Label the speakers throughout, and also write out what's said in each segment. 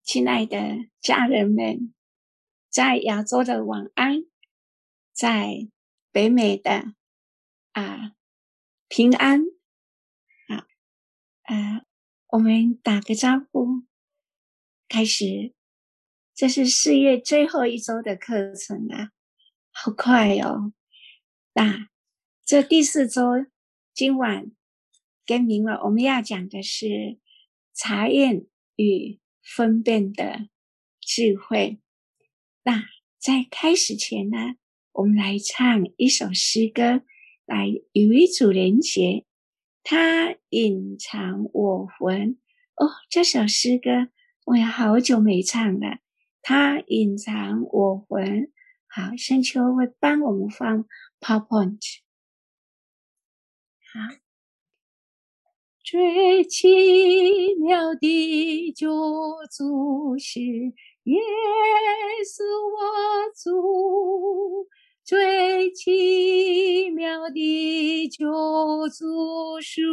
Speaker 1: 亲爱的家人们，在亚洲的晚安，在北美的平安啊我们打个招呼，开始。这是4月最后一周的课程啊，好快哦！那这第4周，今晚跟明晚我们要讲的是查验与分辨的智慧。那在开始前呢，我们来唱一首诗歌，来与主连结。他隐藏我魂。这首诗歌我也好久没唱了。他隐藏我魂。好，深秋会帮我们放 PowerPoint。好，最奇妙的救主是耶稣我主，最奇妙的救主是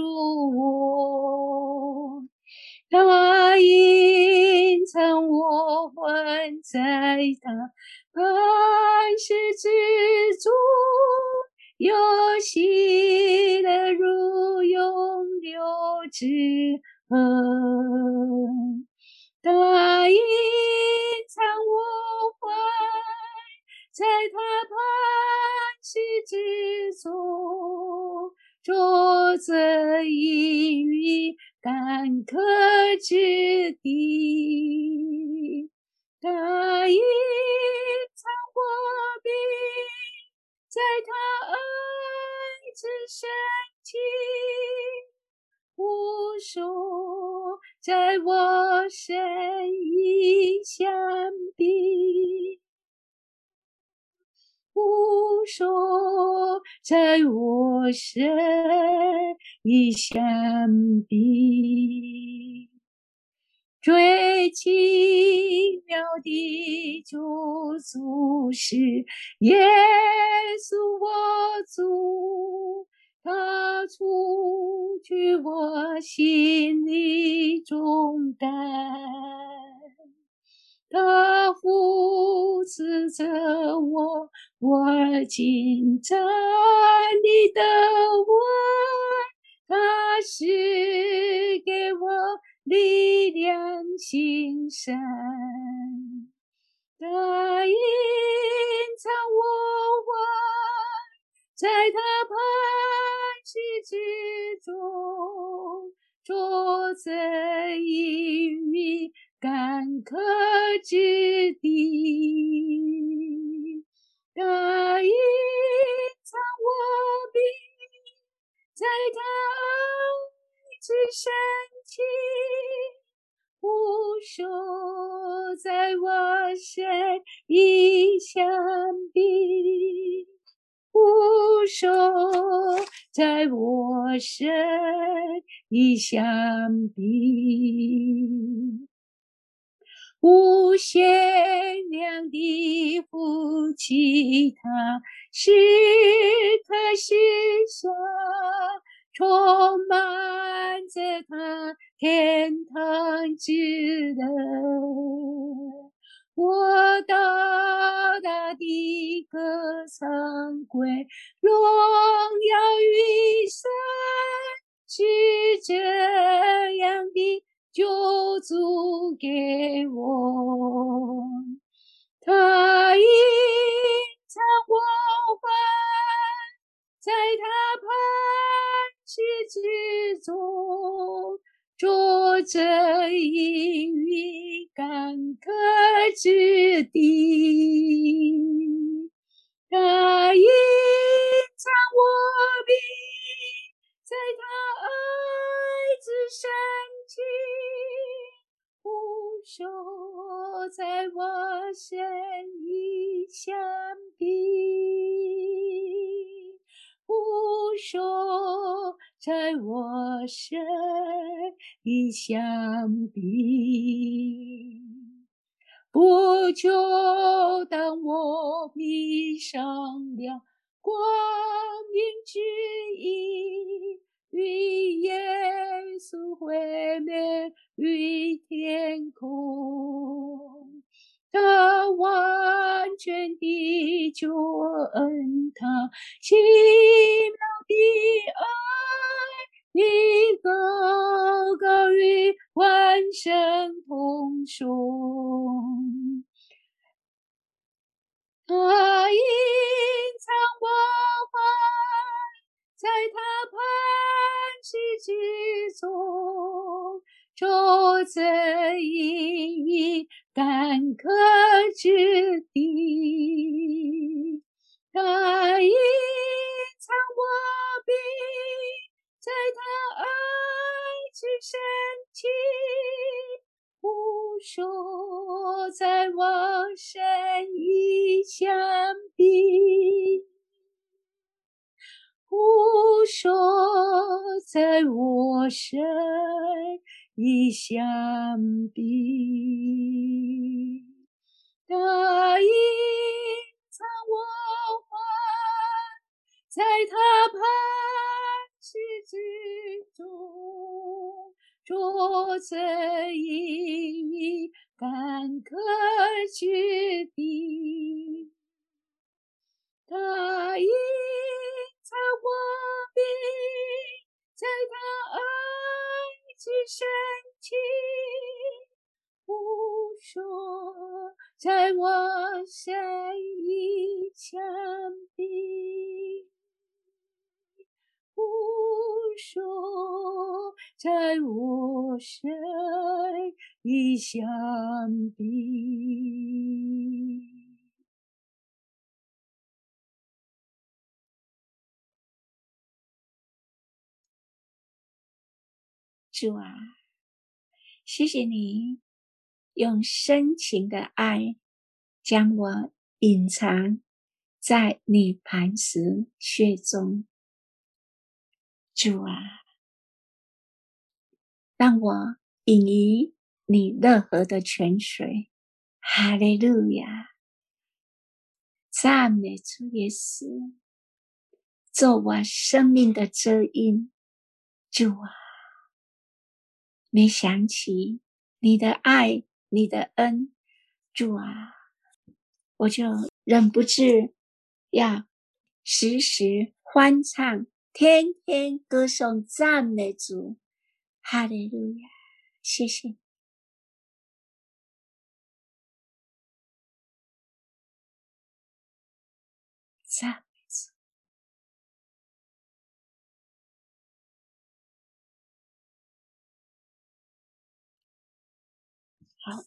Speaker 1: 我，他隐藏我魂在他磐石之中，有喜乐如涌流之河，他隐藏我魂在他磐石之中，坐着阴雨干渴之地，他隐藏我病在他爱之深情，无数在我身已相比，无数在我身已相比。最奇妙的救主是耶稣我主，他除去我心里重担，他扶持着我紧站立的稳，他是给我力量行善，他隐藏我魂在他磐石之中，坐着阴雨干渴之地，他隐藏我病在他爱之深情，无数在我身已相比，无数在我身已相比，无限量的福气，他时刻时下充满着他天堂之乐，我大大的歌唱归荣耀与神，是这样的救主给我，他隐藏我魂在他磐石之中，坐着阴雨干渴之地，他隐藏我病在他爱之深情，无数在我身已相比，无数在我身已相比。不久当我披上了光明之衣，与耶稣会面于天空， 全的救恩，他奇妙的爱比高高与万圣同颂。他隐藏我怀，在他磐石之中，主则隐于干涸之地。他隐藏我病，在他爱之深情，无数在我身已相比，无数在我身已相比。他隐藏我怀，在他磐石之中，主则隐于干涸之地。他隐藏我病，在他爱之深情，无数在我身已相比，无数在我身已相比。主啊，谢谢你用深情的爱将我隐藏在你磐石穴中。主啊，让我饮于你乐河的泉水。哈利路亚！赞美主耶稣，做我生命的遮荫。主啊，每想起你的爱，你的恩，主啊，我就忍不住要时时欢唱，天天歌颂赞美主。哈利路亚！谢谢。赞美主。好，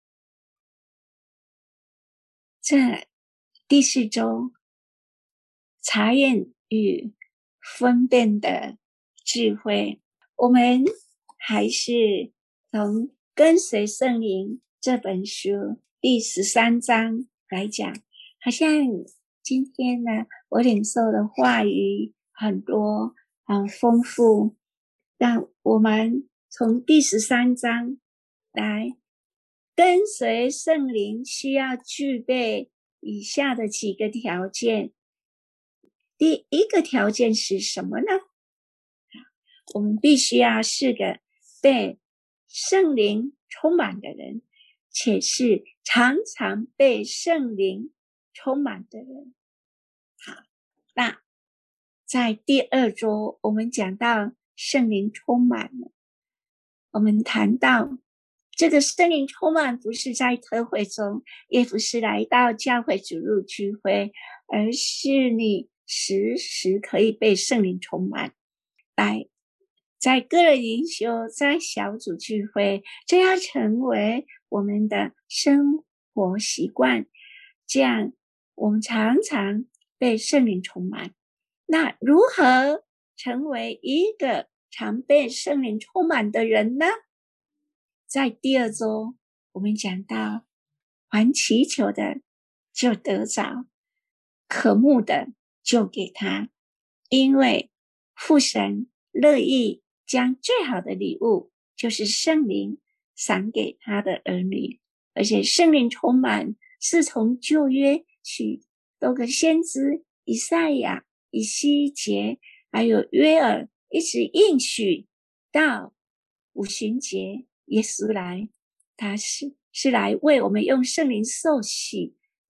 Speaker 1: 这第4周查验与分辨的智慧，我们还是从跟随圣灵这本书第13章来讲。好像今天呢，我领受的话语很多，很丰富，让我们从第13章来跟随圣灵需要具备以下的几个条件。第一个条件是什么呢？我们必须要是个被圣灵充满的人，且是常常被圣灵充满的人。好，那在第2周我们讲到圣灵充满了，我们谈到这个圣灵充满不是在特会中，也不是来到教会主日聚会，而是你时时可以被圣灵充满，来在个人灵修，在小组聚会，这要成为我们的生活习惯，这样我们常常被圣灵充满。那如何成为一个常被圣灵充满的人呢？在第2周我们讲到，凡祈求的就得着，渴慕的就给他，因为父神乐意将最好的礼物，就是圣灵赏给他的儿女。而且圣灵充满是从旧约许多个先知以赛亚、以西结还有约珥一直应许到五旬节耶稣来，他是来为我们用圣灵受洗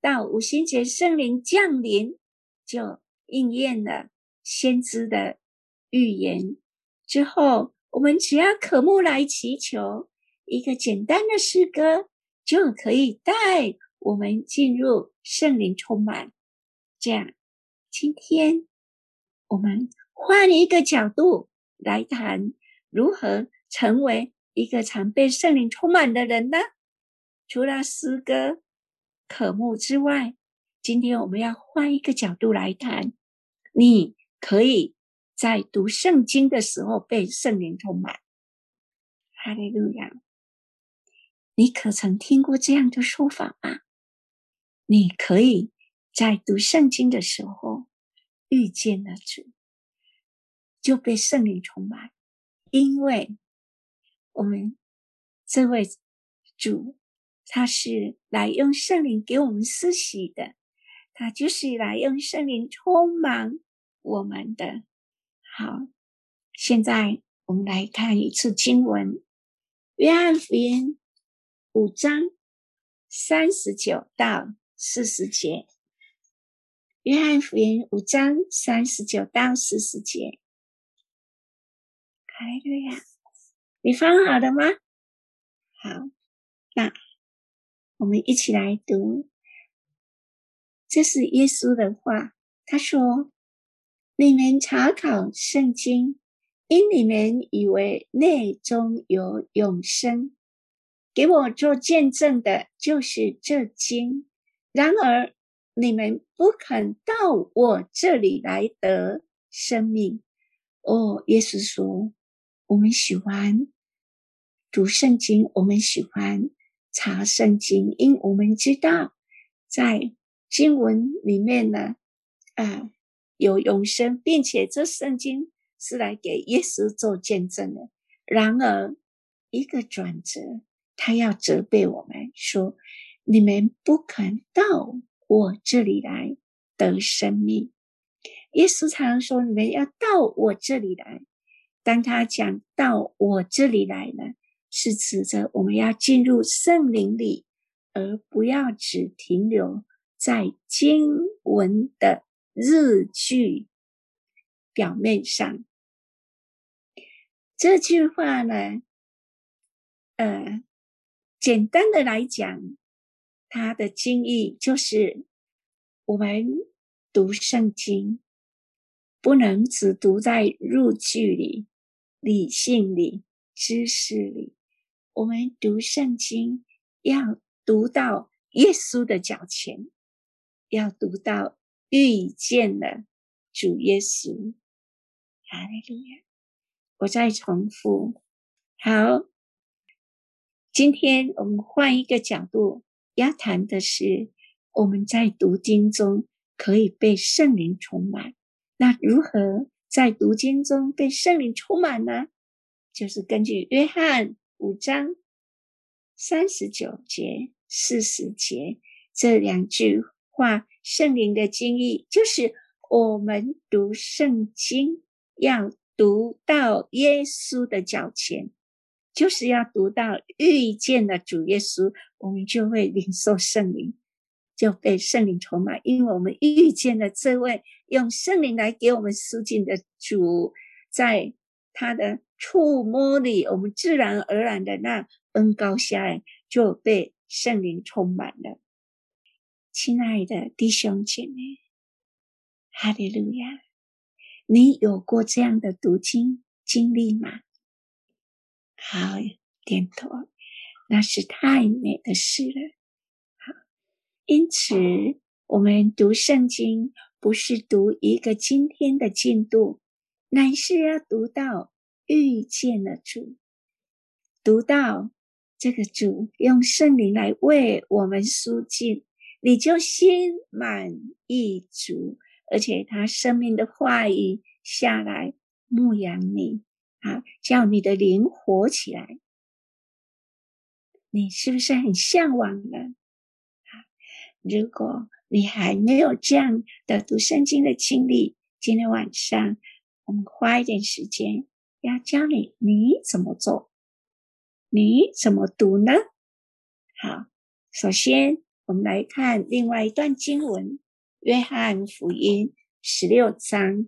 Speaker 1: 到五旬节圣灵降临，就应验了先知的预言。之后我们只要渴慕来祈求一个简单的诗歌，就可以带我们进入圣灵充满。这样，今天我们换一个角度来谈如何成为一个常被圣灵充满的人呢？除了诗歌渴慕之外，今天我们要换一个角度来谈，你可以在读圣经的时候被圣灵充满。哈利路亚！你可曾听过这样的说法吗？你可以在读圣经的时候遇见了主，就被圣灵充满，因为我们这位主他是来用圣灵给我们施洗的，他就是来用圣灵充满我们的。好，现在我们来看一次经文，约翰福音5章39到40节。约翰福音5章39到40节。哈利路亚！你放好了吗？好，那我们一起来读。这是耶稣的话，他说：你们查考圣经，因你们以为内中有永生，给我做见证的就是这经。然而你们不肯到我这里来得生命。耶稣说，我们喜欢读圣经，我们喜欢查圣经，因我们知道在经文里面呢，有永生，并且这圣经是来给耶稣做见证的。然而一个转折，他要责备我们说，你们不肯到我这里来得生命。耶稣常说你们要到我这里来，当他讲到我这里来呢，是指着我们要进入圣灵里，而不要只停留在经文的日句表面上。这句话呢，简单的来讲，它的经义就是我们读圣经不能只读在入句里、理性里、知识里，我们读圣经要读到耶稣的脚前，要读到遇见了主耶稣。哈利路亚！我再重复。好，今天我们换一个角度，要谈的是我们在读经中可以被圣灵充满。那如何在读经中被圣灵充满呢？就是根据约翰5章39节、40节这两句话，圣灵的经义就是我们读圣经要读到耶稣的脚前，就是要读到遇见了主耶稣，我们就会领受圣灵，就被圣灵充满，因为我们遇见了这位用圣灵来给我们施浸的主，在他的触摸里，我们自然而然的那恩膏下来，就被圣灵充满了。亲爱的弟兄姐妹，哈利路亚！你有过这样的读经经历吗？好，点头，那是太美的事了。好，因此我们读圣经不是读一个今天的进度，乃是要读到遇见了主，读到这个主用圣灵来为我们赎尽，你就心满意足，而且他生命的话语下来牧养你，叫你的灵活起来。你是不是很向往呢？如果你还没有这样的读圣经的经历，今天晚上我们花一点时间要教你怎么做，你怎么读呢？好，首先我们来看另外一段经文，约翰福音16章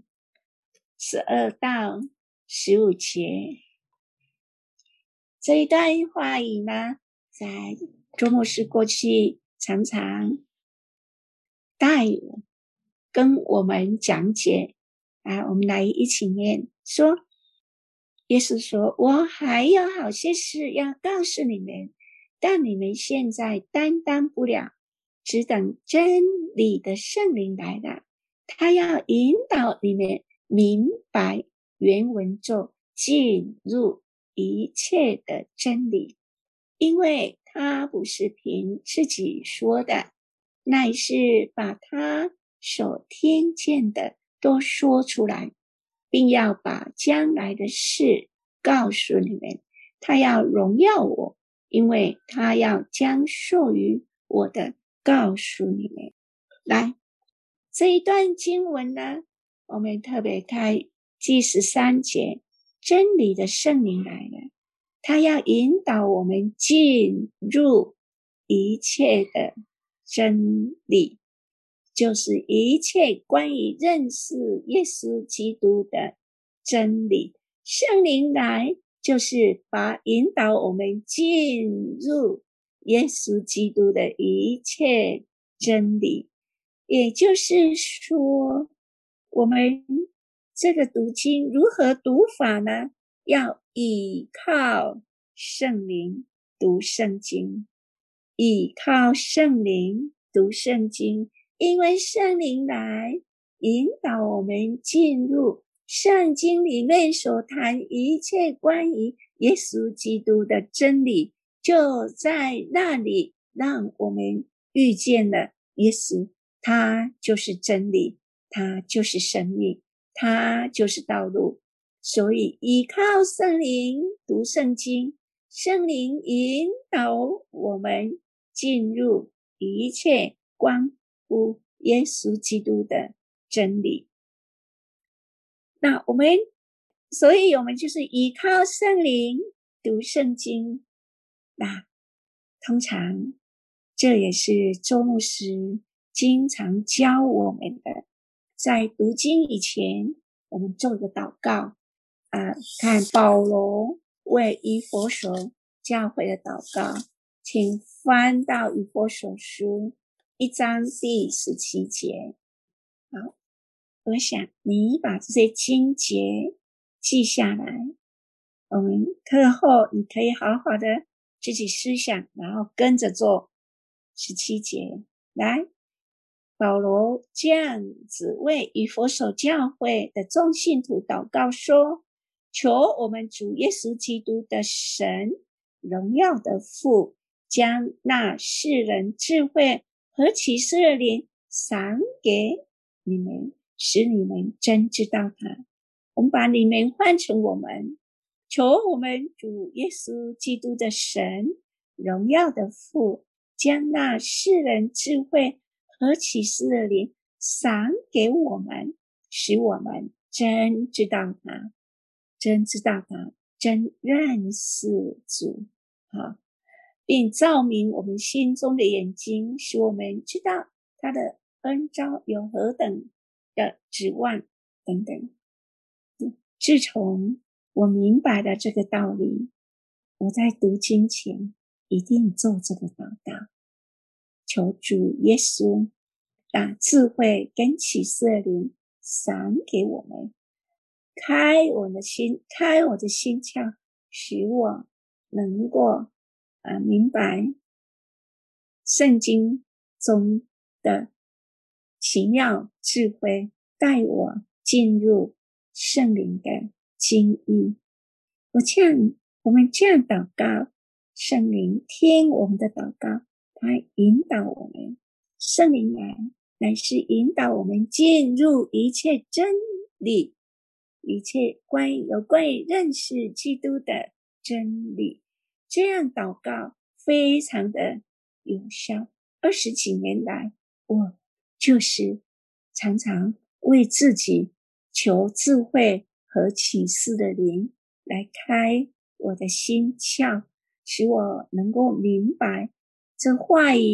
Speaker 1: 12到15节。这一段话语呢，在周牧师过去常常带跟我们讲解我们来一起念说，耶稣说，我还有好些事要告诉你们，但你们现在担当不了，只等真理的圣灵来了，他要引导你们明白原文中进入一切的真理，因为他不是凭自己说的，乃是把他所听见的都说出来，并要把将来的事告诉你们。他要荣耀我，因为他要将属于我的告诉你们。来，这一段经文呢，我们特别看第13节，真理的圣灵来了，他要引导我们进入一切的真理，就是一切关于认识耶稣基督的真理。圣灵来就是引导我们进入耶稣基督的一切真理。也就是说，我们这个读经如何读法呢？要依靠圣灵读圣经，依靠圣灵读圣经，因为圣灵来引导我们进入圣经里面所谈一切关于耶稣基督的真理，就在那里让我们遇见了耶稣，他就是真理，他就是生命，他就是道路。所以依靠圣灵读圣经，圣灵引导我们进入一切关乎耶稣基督的真理。那所以我们就是依靠圣灵读圣经。那通常这也是周牧师经常教我们的，在读经以前我们做个祷告看保罗为以弗所教会的祷告，请翻到以弗所书1章第17节。好，我想你把这些经节记下来，我们课后你可以好好的自己思想，然后跟着做。17节，来，保罗这样子为以弗所教会的众信徒祷告说，求我们主耶稣基督的神，荣耀的父，将那世人智慧和启示的灵赏给你们，使你们真知道他。我们把你们换成我们，求我们主耶稣基督的神，荣耀的父，将那世人智慧和启示的灵赏给我们，使我们真知道他，真知道他，真认识主并照明我们心中的眼睛，使我们知道他的恩召有何等的指望等等。自从我明白了这个道理，我在读经前一定做这个祷告，求主耶稣把智慧跟启示的灵赏给我们，开我的心窍，使我能够明白圣经中的奇妙智慧，带我进入圣灵的经意。我们这样祷告，圣灵听我们的祷告，他引导我们，圣灵乃是引导我们进入一切真理，一切有关于认识基督的真理。这样祷告非常的有效。20几年来，我就是常常为自己求智慧和启示的灵来开我的心窍，使我能够明白这话语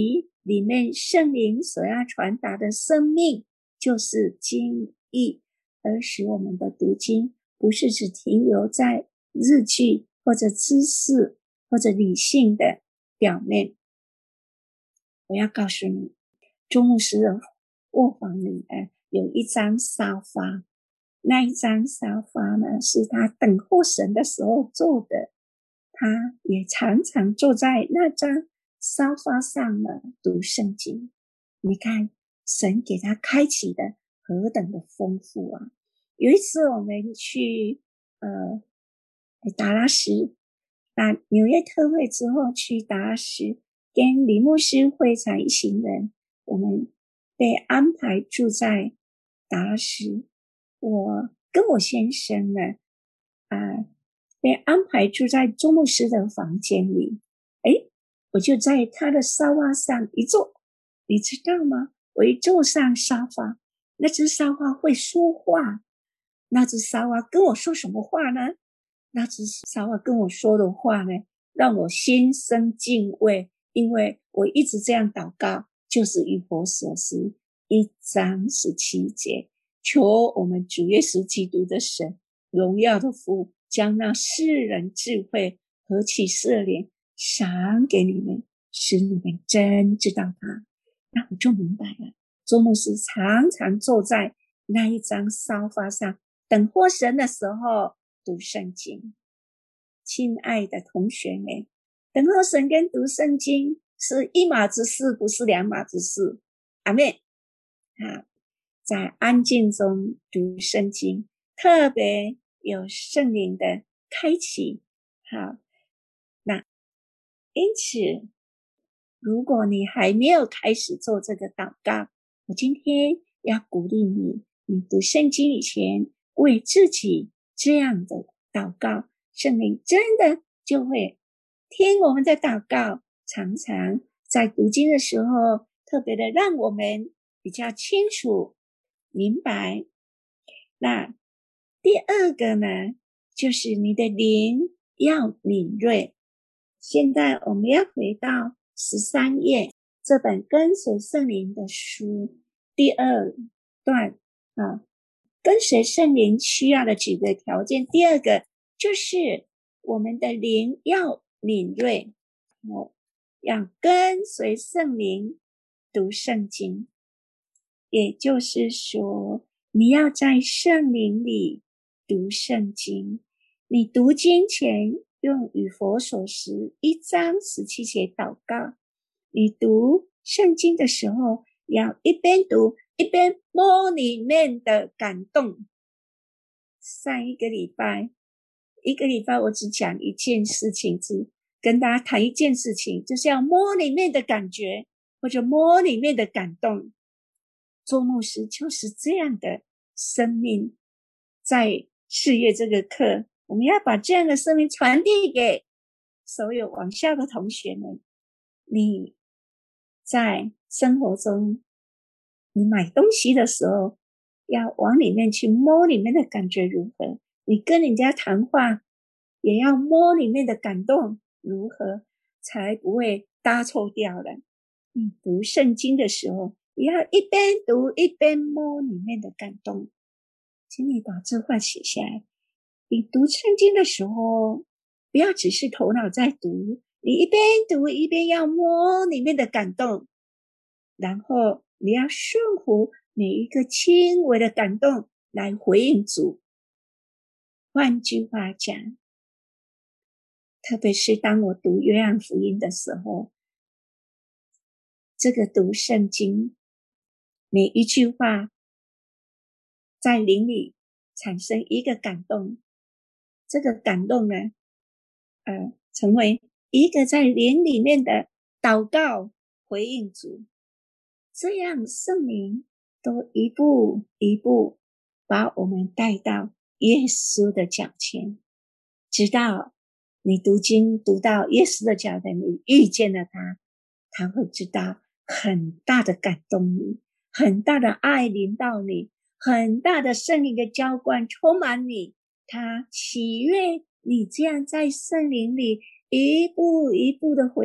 Speaker 1: 里面圣灵所要传达的生命就是经义，而使我们的读经不是只停留在日句或者知识或者理性的表面。我要告诉你，周牧师的卧房里有一张沙发，那一张沙发呢是他等候神的时候坐的，他也常常坐在那张沙发上呢读圣经。你看神给他开启的何等的丰富啊！有一次我们去达拉斯，那纽约特会之后去达拉斯，跟李牧师会长一行人，我们被安排住在达拉斯。我跟我先生呢被安排住在周牧师的房间里。我就在他的沙发上一坐，你知道吗？我一坐上沙发，那只沙发会说话。那只沙发跟我说什么话呢？那只沙发跟我说的话呢，让我心生敬畏，因为我一直这样祷告，就是以弗所书1章17节，求我们主耶稣基督的神荣耀的父，将那世人智慧和启示的灵赏给你们，使你们真知道他。那我就明白了，周牧师常常坐在那一张沙发上，等候神的时候读圣经。亲爱的同学们，等候神跟读圣经是一码子事，不是两码子事。阿们。在安静中读圣经，特别有圣灵的开启。好，那因此如果你还没有开始做这个祷告，我今天要鼓励你，你读圣经以前为自己这样的祷告，圣灵真的就会听我们的祷告，常常在读经的时候特别的让我们比较清楚明白。那第二个呢，就是你的灵要敏锐。现在我们要回到13页这本跟随圣灵的书第二段跟随圣灵需要的几个条件。第二个就是我们的灵要敏锐，要跟随圣灵读圣经，也就是说你要在圣灵里读圣经。你读经前用以弗所书1章17节祷告，你读圣经的时候要一边读一边摸里面的感动。上一个礼拜我只讲一件事情，只跟大家谈一件事情，就是要摸里面的感觉，或者摸里面的感动。周牧师就是这样的生命，在4月这个课，我们要把这样的生命传递给所有往校的同学们。你在生活中，你买东西的时候要往里面去摸里面的感觉如何，你跟人家谈话也要摸里面的感动如何，才不会搭错掉了。你读圣经的时候也要一边读一边摸里面的感动。请你把这话写下来。你读圣经的时候不要只是头脑在读，你一边读一边要摸里面的感动，然后你要顺服每一个轻微的感动来回应主。换句话讲，特别是当我读约翰福音的时候，这个读圣经每一句话在灵里产生一个感动，这个感动呢成为一个在灵里面的祷告回应主，这样圣灵都一步一步把我们带到耶稣的脚前，直到你读经读到耶稣的脚前，你遇见了他，他会知道很大的感动你，很大的爱临到你，很大的圣灵的浇灌充满你，他喜悦你这样在圣灵里一步一步的回应，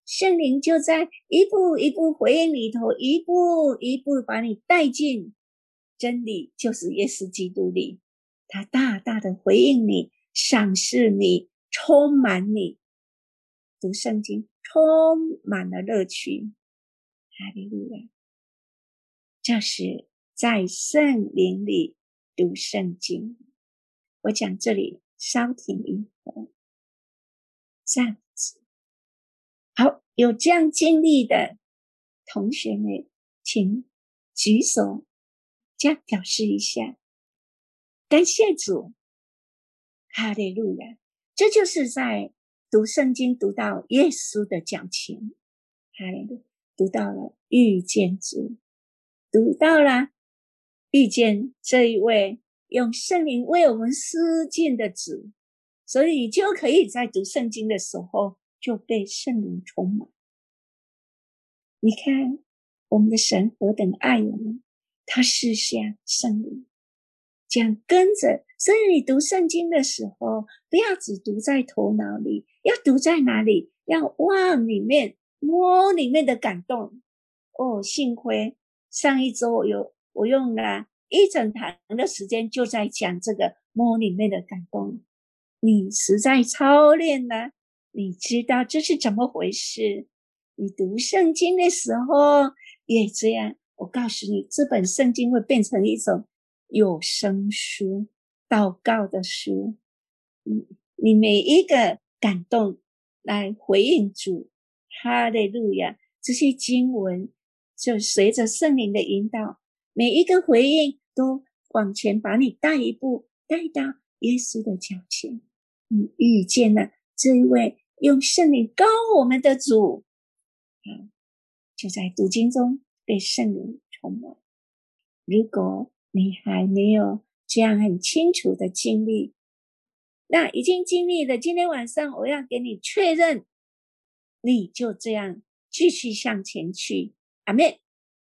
Speaker 1: 圣灵就在一步一步回应里头，一步一步把你带进真理，就是耶稣基督里，他大大的回应你，赏识你，充满你，读圣经充满了乐趣。哈利路亚！这是在圣灵里读圣经。我讲这里稍停一会儿，这样子。好，有这样经历的同学们，请举手，这样表示一下，感谢主，哈利路亚！这就是在读圣经读到耶稣的脚前，哈利路亚，读到了遇见主，读到了遇见这一位用圣灵为我们施尽的主，所以就可以在读圣经的时候就被圣灵充满。你看我们的神何等爱我们，他赐下圣灵，这样跟着。所以你读圣经的时候，不要只读在头脑里，要读在哪里？要往里面摸里面的感动。幸亏上一周我用了一整堂的时间就在讲这个摸里面的感动。你实在操练了，你知道这是怎么回事。你读圣经的时候也这样，我告诉你，这本圣经会变成一种有声书，祷告的书。你每一个感动来回应主，哈利路亚！这些经文就随着圣灵的引导，每一个回应都往前把你带一步，带到耶稣的脚前。你遇见了这一位用圣灵膏我们的主，就在读经中被圣灵充满。如果你还没有这样很清楚的经历，那已经经历了，今天晚上我要给你确认，你就这样继续向前去。阿们。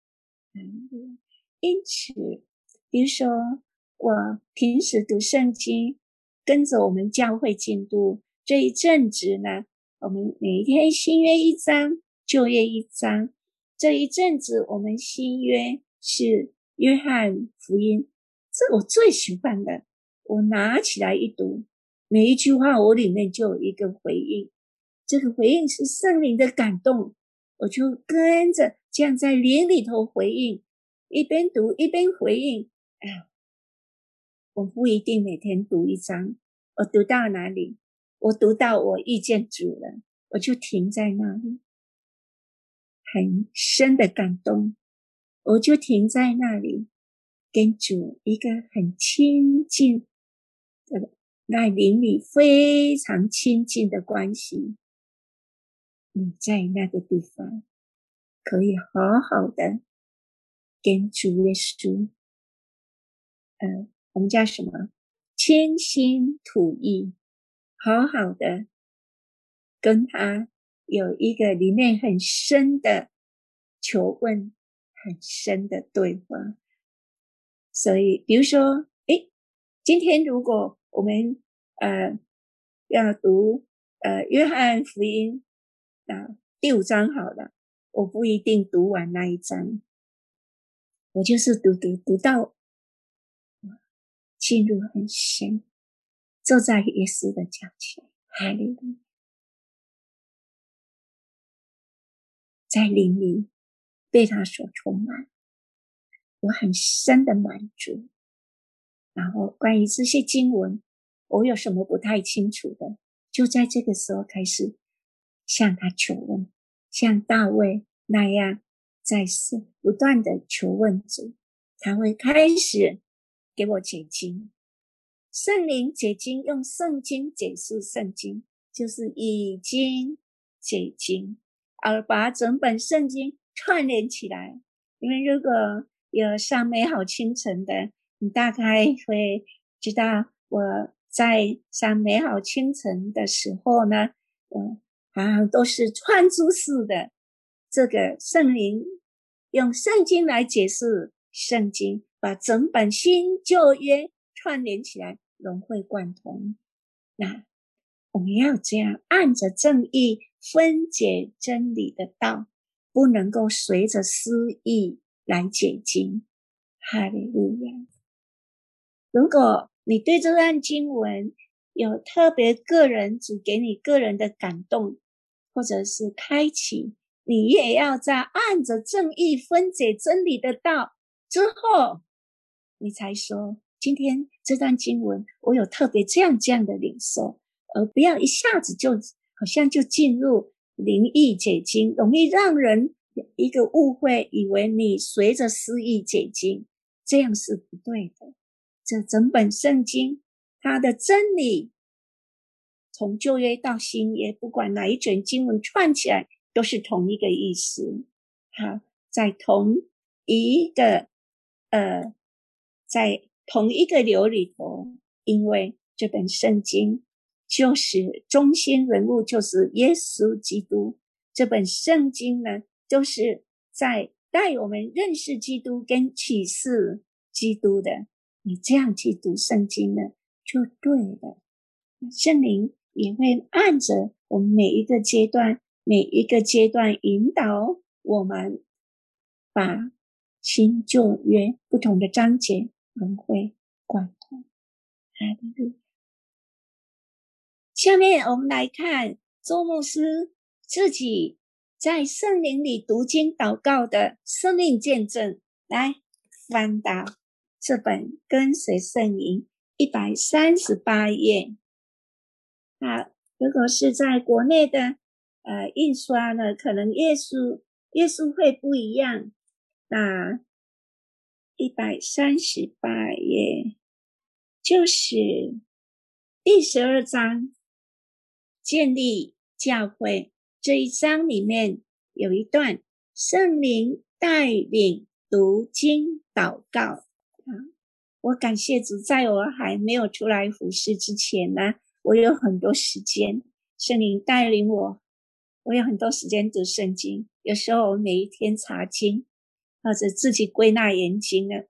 Speaker 1: 因此比如说我平时读圣经，跟着我们教会进度这一阵子呢，我们每一天新约一章，旧约一章。这一阵子我们新约是约翰福音，这我最喜欢的，我拿起来一读，每一句话我里面就有一个回应，这个回应是圣灵的感动，我就跟着这样在灵里头回应，一边读一边回应。我不一定每天读一章，我读到哪里，我读到我遇见主了，我就停在那里，很深的感动，我就停在那里，跟主一个很亲近的，在灵里非常亲近的关系。你在那个地方可以好好的跟主耶稣我们叫什么？倾心吐意，好好的跟他有一个里面很深的求问，很深的对话。所以比如说今天如果我们要读约翰福音第5章好了，我不一定读完那一章，我就是读到进入很深，坐在耶稣的脚前，哈利路亚，在灵里被他所充满，有很深的满足。然后关于这些经文，我有什么不太清楚的，就在这个时候开始向他求问，像大卫那样在不断的求问主，他会开始给我解经。圣灵解经，用圣经解释圣经，就是以经解经，而把整本圣经串联起来。因为如果有上美好清晨的，你大概会知道我在上美好清晨的时候呢，好像都是串珠式的，这个圣灵用圣经来解释圣经，把整本新旧约串联起来，融会贯通。那我们要这样按着正义分解真理的道，不能够随着私意来解经。哈利路亚！如果你对这段经文有特别个人主给你个人的感动，或者是开启，你也要在按着正义分解真理的道之后，你才说今天这段经文我有特别这样的领受，而不要一下子就好像就进入灵意解经，容易让人一个误会，以为你随着私意解经，这样是不对的。这整本圣经它的真理从旧约到新约，不管哪一卷经文串起来都是同一个意思。好，在同一个流里头，因为这本圣经就是中心人物就是耶稣基督，这本圣经呢就是在带我们认识基督跟启示基督的，你这样去读圣经呢就对了。圣灵也会按着我们每一个阶段引导我们把新旧约不同的章节融会贯通。下面我们来看周牧师自己在圣灵里读经祷告的生命见证，来翻到这本跟随圣灵138页。如果是在国内的印刷呢，可能页数会不一样。那138页就是第12章建立教会，这一章里面有一段圣灵带领读经祷告。我感谢主，在我还没有出来服事之前呢，我有很多时间，圣灵带领我有很多时间读圣经，有时候我每一天查经，或者自己归纳研经呢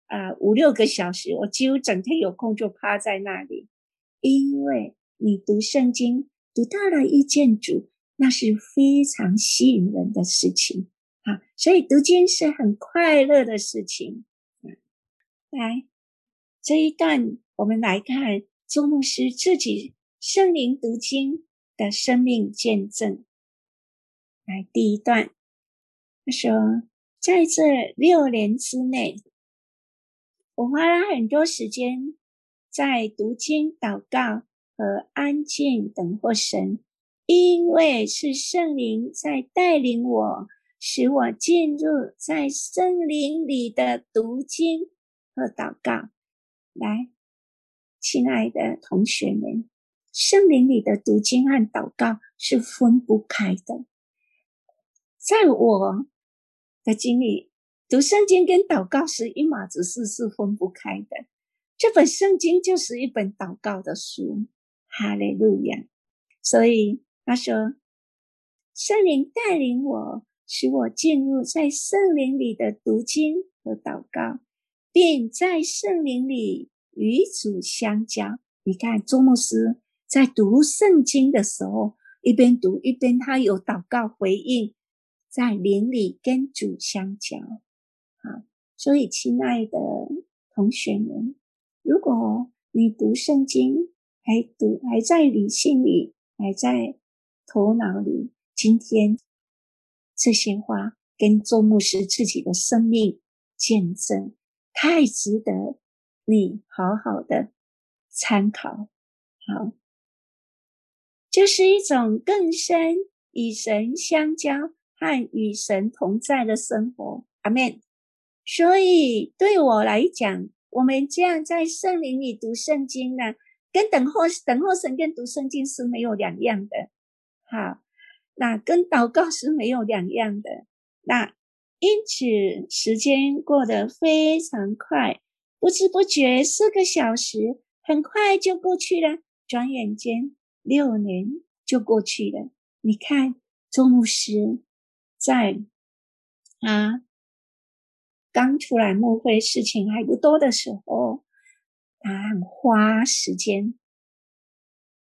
Speaker 1: ，5-6个小时，我几乎整天有空就趴在那里。因为你读圣经读到了遇见主，那是非常吸引人的事情所以读经是很快乐的事情。来，这一段我们来看周牧师自己圣灵读经的生命见证。来，第一段他说，在这6年之内，我花了很多时间在读经祷告和安静等候神，因为是圣灵在带领我，使我进入在圣灵里的读经和祷告。来，亲爱的同学们，圣灵里的读经和祷告是分不开的。在我的经历，读圣经跟祷告是一码子事，是分不开的。这本圣经就是一本祷告的书，哈利路亚。所以他说，圣灵带领我，使我进入在圣灵里的读经和祷告，并在圣灵里与主相交。你看周牧师在读圣经的时候，一边读一边他有祷告回应，在灵里跟主相交。好，所以亲爱的同学们，如果你读圣经还在理性里，还在头脑里，今天这些话跟周牧师自己的生命见证，太值得你好好的参考。好，这是一种更深与神相交和与神同在的生活。阿们。所以对我来讲，我们这样在圣灵里读圣经呢，跟等候神跟读圣经是没有两样的。好，那跟祷告是没有两样的。那因此时间过得非常快，不知不觉4个小时很快就过去了，转眼间6年就过去了。你看周牧师在刚出来牧会事情还不多的时候，他很花时间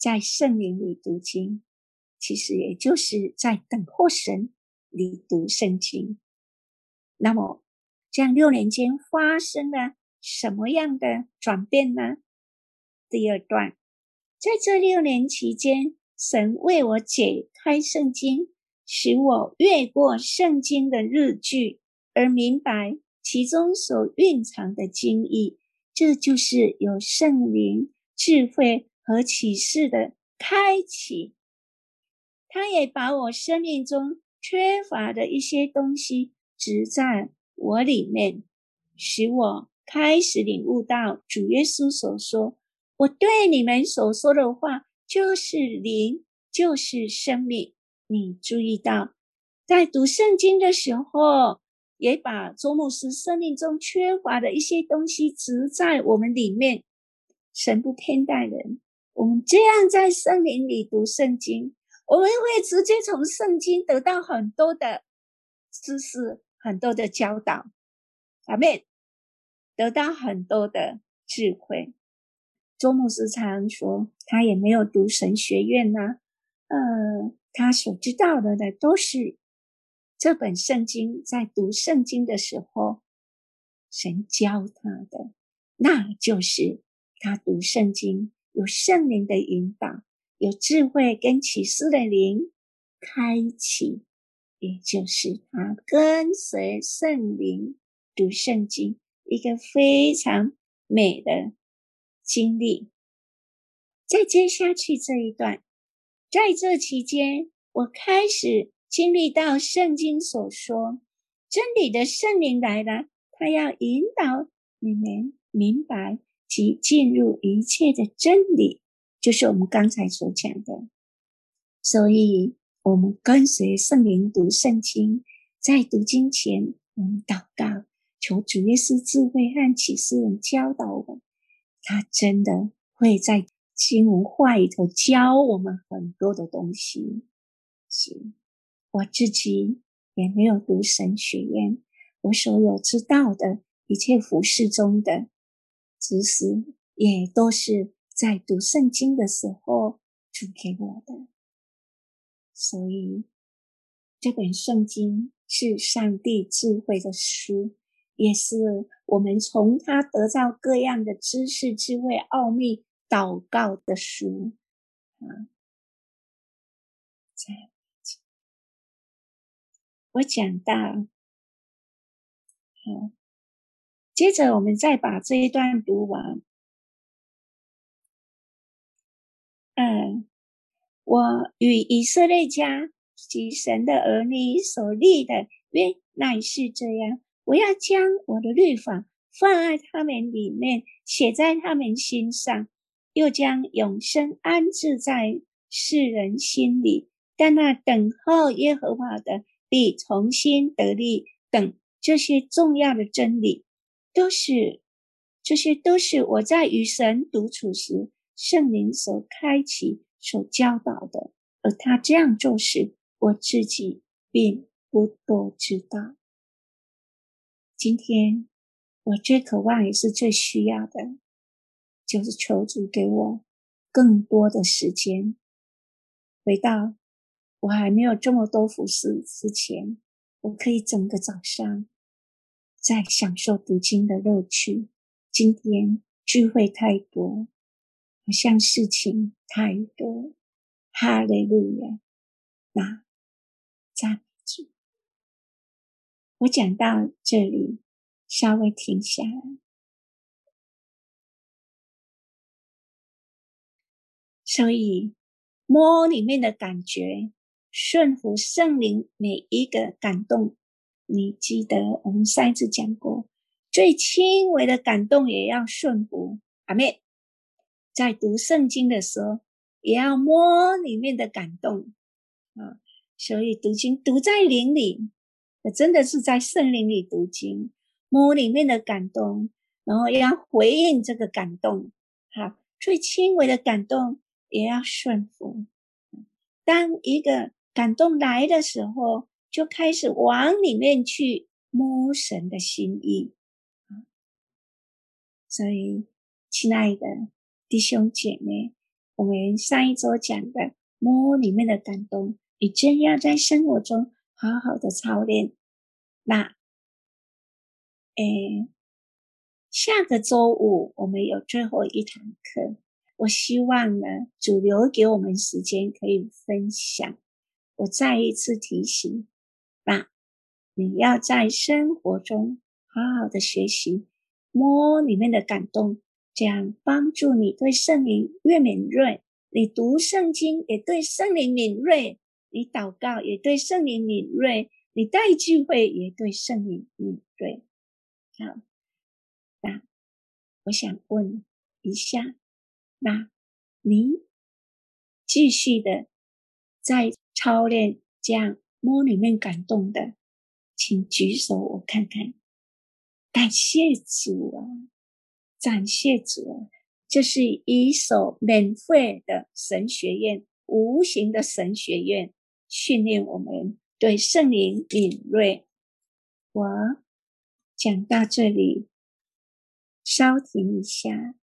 Speaker 1: 在圣灵里读经，其实也就是在等候神里读圣经。那么这样6年间发生了什么样的转变呢？第二段，在这6年期间，神为我解开圣经，使我越过圣经的日句，而明白其中所蕴藏的经义。这就是有圣灵智慧和启示的开启。他也把我生命中缺乏的一些东西植在我里面，使我开始领悟到主耶稣所说，我对你们所说的话就是灵，就是生命。你注意到在读圣经的时候，也把周牧师生命中缺乏的一些东西植在我们里面。神不偏待人，我们这样在圣灵里读圣经，我们会直接从圣经得到很多的知识，很多的教导，阿们，得到很多的智慧。周牧师常说他也没有读神学院啊，他所知道的都是这本圣经，在读圣经的时候神教他的，那就是他读圣经有圣灵的引导，有智慧跟启示的灵开启，也就是他跟随圣灵读圣经一个非常美的经历。再接下去这一段，在这期间，我开始经历到圣经所说真理的圣灵来了，他要引导你们明白及进入一切的真理，就是我们刚才所讲的。所以我们跟随圣灵读圣经，在读经前我们祷告，求主耶稣智慧和启示人教导我们，他真的会在经文话里头教我们很多的东西。是我自己也没有读神学院，我所有知道的一切服事中的知识，也都是在读圣经的时候主给我的。所以这本圣经是上帝智慧的书，也是我们从他得到各样的知识、智慧、奥秘祷告的书我讲到接着我们再把这一段读完。我与以色列家及神的儿女所立的约乃是这样，我要将我的律法放在他们里面，写在他们心上，又将永生安置在世人心里。但那等候耶和华的必重新得力，等这些重要的真理，这些都是我在与神独处时圣灵所开启所教导的，而他这样做时，我自己并不多知道。今天我最渴望也是最需要的，就是求主给我更多的时间，回到我还没有这么多服事之前，我可以整个早上在享受读经的乐趣。今天聚会太多，好像事情太多，哈利路亚，那赞美主。我讲到这里稍微停下来。所以摸里面的感觉，顺服圣灵每一个感动。你记得我们上一次讲过，最轻微的感动也要顺服，阿们。在读圣经的时候也要摸里面的感动所以读经读在灵里，真的是在圣灵里读经，摸里面的感动，然后要回应这个感动。好，最轻微的感动也要顺服。当一个感动来的时候，就开始往里面去摸神的心意。所以亲爱的弟兄姐妹， 我们上一周讲的摸里面的感动，你真要在生活中好好的操练。那下个周五我们有最后一堂课，我希望呢主留给我们时间可以分享。我再一次提醒，那你要在生活中好好的学习摸里面的感动，这样帮助你对圣灵越敏锐，你读圣经也对圣灵敏锐，你祷告也对圣灵敏锐，你带聚会也对圣灵敏锐。好，那我想问一下，那你继续的在操练这样摸里面感动的，请举手我看看。感谢主啊，感谢主啊，这是一所免费的神学院，无形的神学院，训练我们对圣灵敏锐。我讲到这里，稍停一下。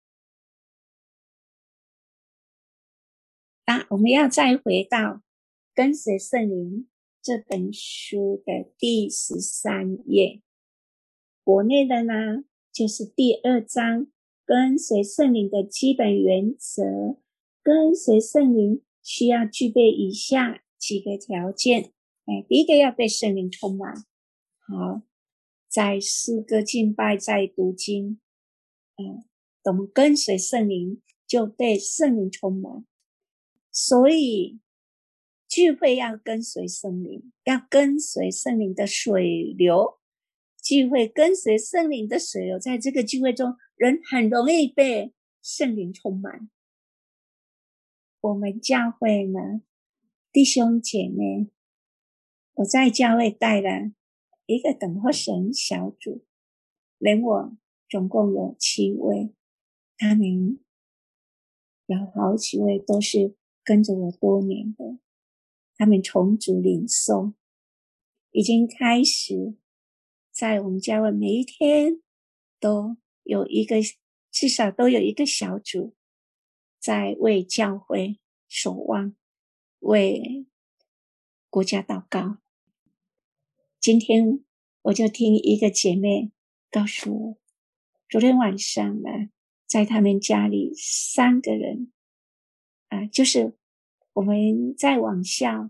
Speaker 1: 我们要再回到《跟随圣灵》这本书的第13页，国内的呢就是第2章，跟随圣灵的基本原则。跟随圣灵需要具备以下几个条件。第一个要被圣灵充满。好，在诗歌敬拜，在读经，我们跟随圣灵就被圣灵充满。所以聚会要跟随圣灵，要跟随圣灵的水流。聚会跟随圣灵的水流，在这个聚会中，人很容易被圣灵充满。我们教会呢，弟兄姐妹，我在教会带了一个等候神小组，连我总共有7位，他们有好几位都是跟着我多年的，他们从主领受，已经开始在我们教会每一天都有一个，至少都有一个小组在为教会守望，为国家祷告。今天我就听一个姐妹告诉我，昨天晚上呢，在他们家里3个人就是我们在网校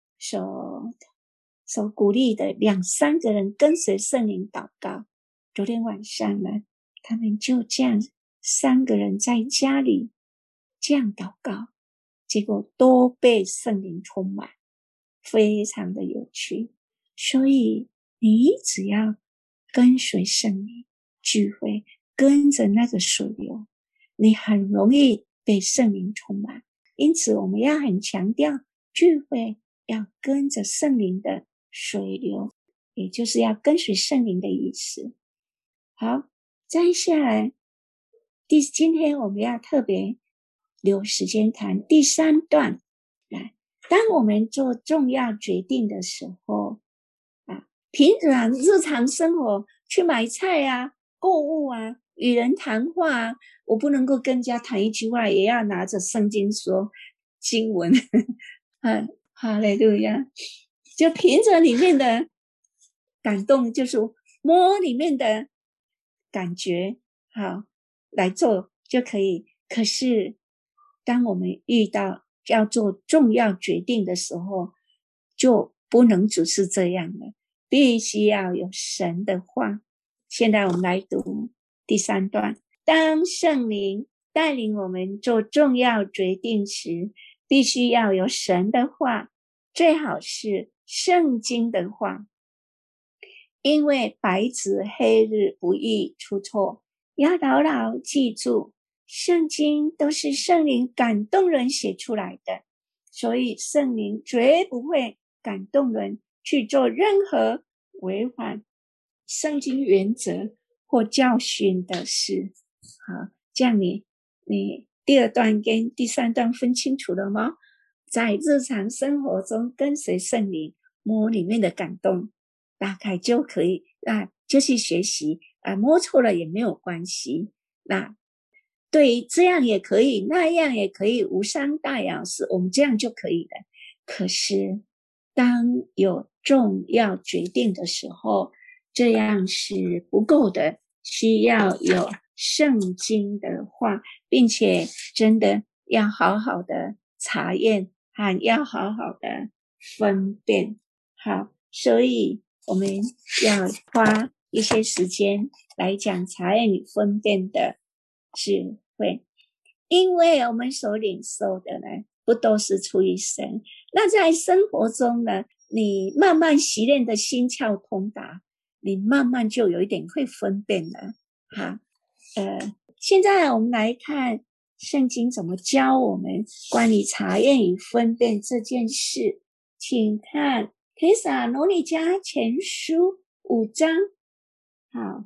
Speaker 1: 所鼓励的2-3个人跟随圣灵祷告。昨天晚上呢，他们就这样3个人在家里这样祷告，结果都被圣灵充满，非常的有趣。所以你只要跟随圣灵聚会，跟着那个水流，你很容易被圣灵充满。因此我们要很强调聚会要跟着圣灵的水流，也就是要跟随圣灵的意思。好，再下来今天我们要特别留时间谈第3段。来，当我们做重要决定的时候平常日常生活去买菜购物与人谈话我不能够跟人家谈一句话，也要拿着圣经说经文哈利路亚，就凭着里面的感动，就是摸里面的感觉好来做就可以。可是当我们遇到要做重要决定的时候，就不能只是这样了，必须要有神的话。现在我们来读第3段。当圣灵带领我们做重要决定时，必须要有神的话，最好是圣经的话，因为白纸黑日不易出错。要牢牢记住，圣经都是圣灵感动人写出来的，所以圣灵绝不会感动人去做任何违反圣经原则或教训的事。好，这样你第2段跟第3段分清楚了吗？在日常生活中跟随圣灵，摸里面的感动，大概就可以就去学习摸错了也没有关系。那对，这样也可以，那样也可以，无伤大雅，是我们这样就可以了。可是当有重要决定的时候，这样是不够的，需要有圣经的话，并且真的要好好的查验，和要好好的分辨。好，所以我们要花一些时间来讲查验与分辨的智慧，因为我们所领受的呢，不都是出于神。那在生活中呢，你慢慢习练的心窍通达，你慢慢就有一点会分辨了。好，现在我们来看圣经怎么教我们关于查验与分辨这件事。请看帖撒罗尼迦前书5章，好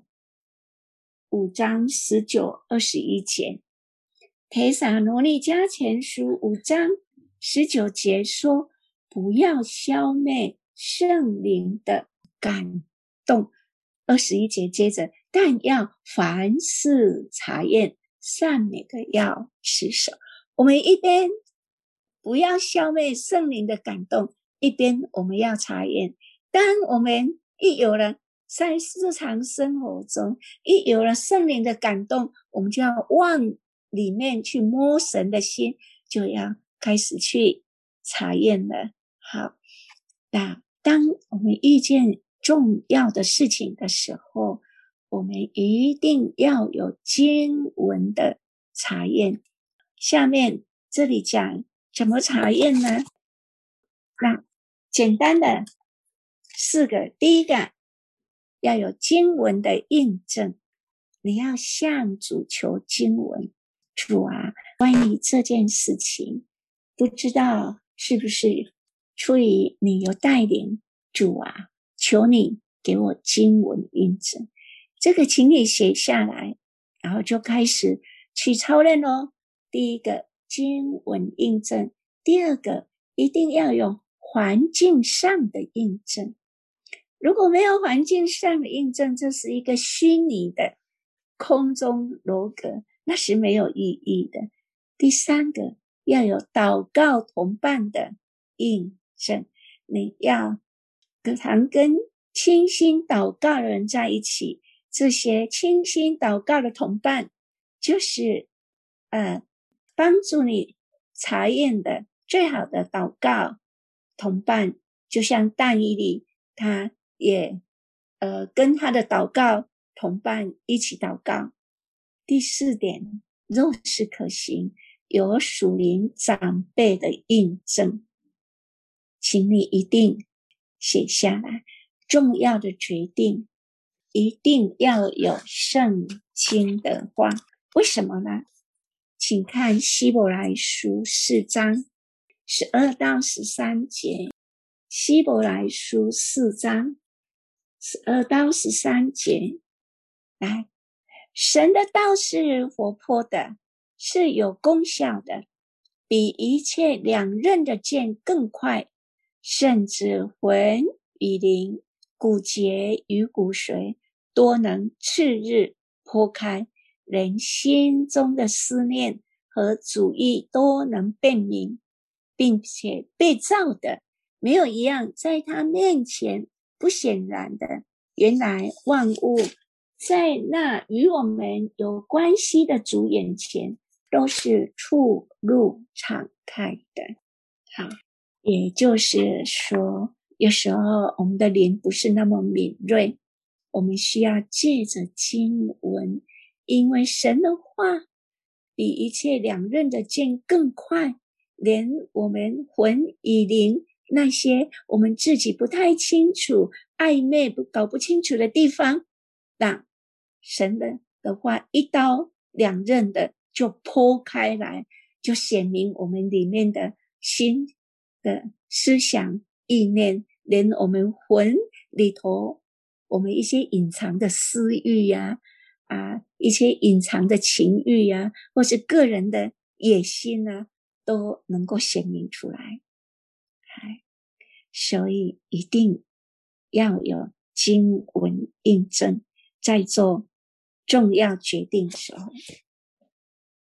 Speaker 1: ，5章19、21节。帖撒罗尼迦前书5章19节说，不要消灭圣灵的感动。21节接着，但要凡事查验，善美的要持守。我们一边不要消灭圣灵的感动，一边我们要查验。当我们一有了在日常生活中一有了圣灵的感动，我们就要往里面去摸神的心，就要开始去查验了。好，那当我们遇见重要的事情的时候，我们一定要有经文的查验。下面这里讲怎么查验呢？那简单的4个，第一个要有经文的印证，你要向主求经文。主啊，关于这件事情，不知道是不是出于你有带领，主啊，求你给我经文印证。这个请你写下来，然后就开始去操练咯。第一个经文印证，第二个一定要有环境上的印证。如果没有环境上的印证，这是一个虚拟的空中楼阁，那是没有意义的。第三个要有祷告同伴的印证，你要常跟倾心祷告的人在一起，这些倾心祷告的同伴就是帮助你查验的最好的祷告同伴。就像但以理，他也跟他的祷告同伴一起祷告。第4点，若是可行，有属灵长辈的印证，请你一定写下来。重要的决定一定要有圣经的话，为什么呢？请看希伯来书4章12到13节。希伯来书4章12到13节，来，神的道是活泼的，是有功效的，比一切两刃的剑更快，甚至魂与灵、骨节与骨髓，多能刺日剖开，人心中的思念和主意都能辨明，并且被造的没有一样在他面前不显然的。原来万物在那与我们有关系的主眼前都是触入敞开的。好，也就是说，有时候我们的灵不是那么敏锐，我们需要借着经文，因为神的话比一切两刃的剑更快，连我们魂与灵那些我们自己不太清楚、暧昧搞不清楚的地方，那神的话一刀两刃的就剖开来，就显明我们里面的心的思想意念，连我们魂里头我们一些隐藏的私欲呀，一些隐藏的情欲呀，或是个人的野心啊，都能够显明出来。所以一定要有经文印证，在做重要决定的时候。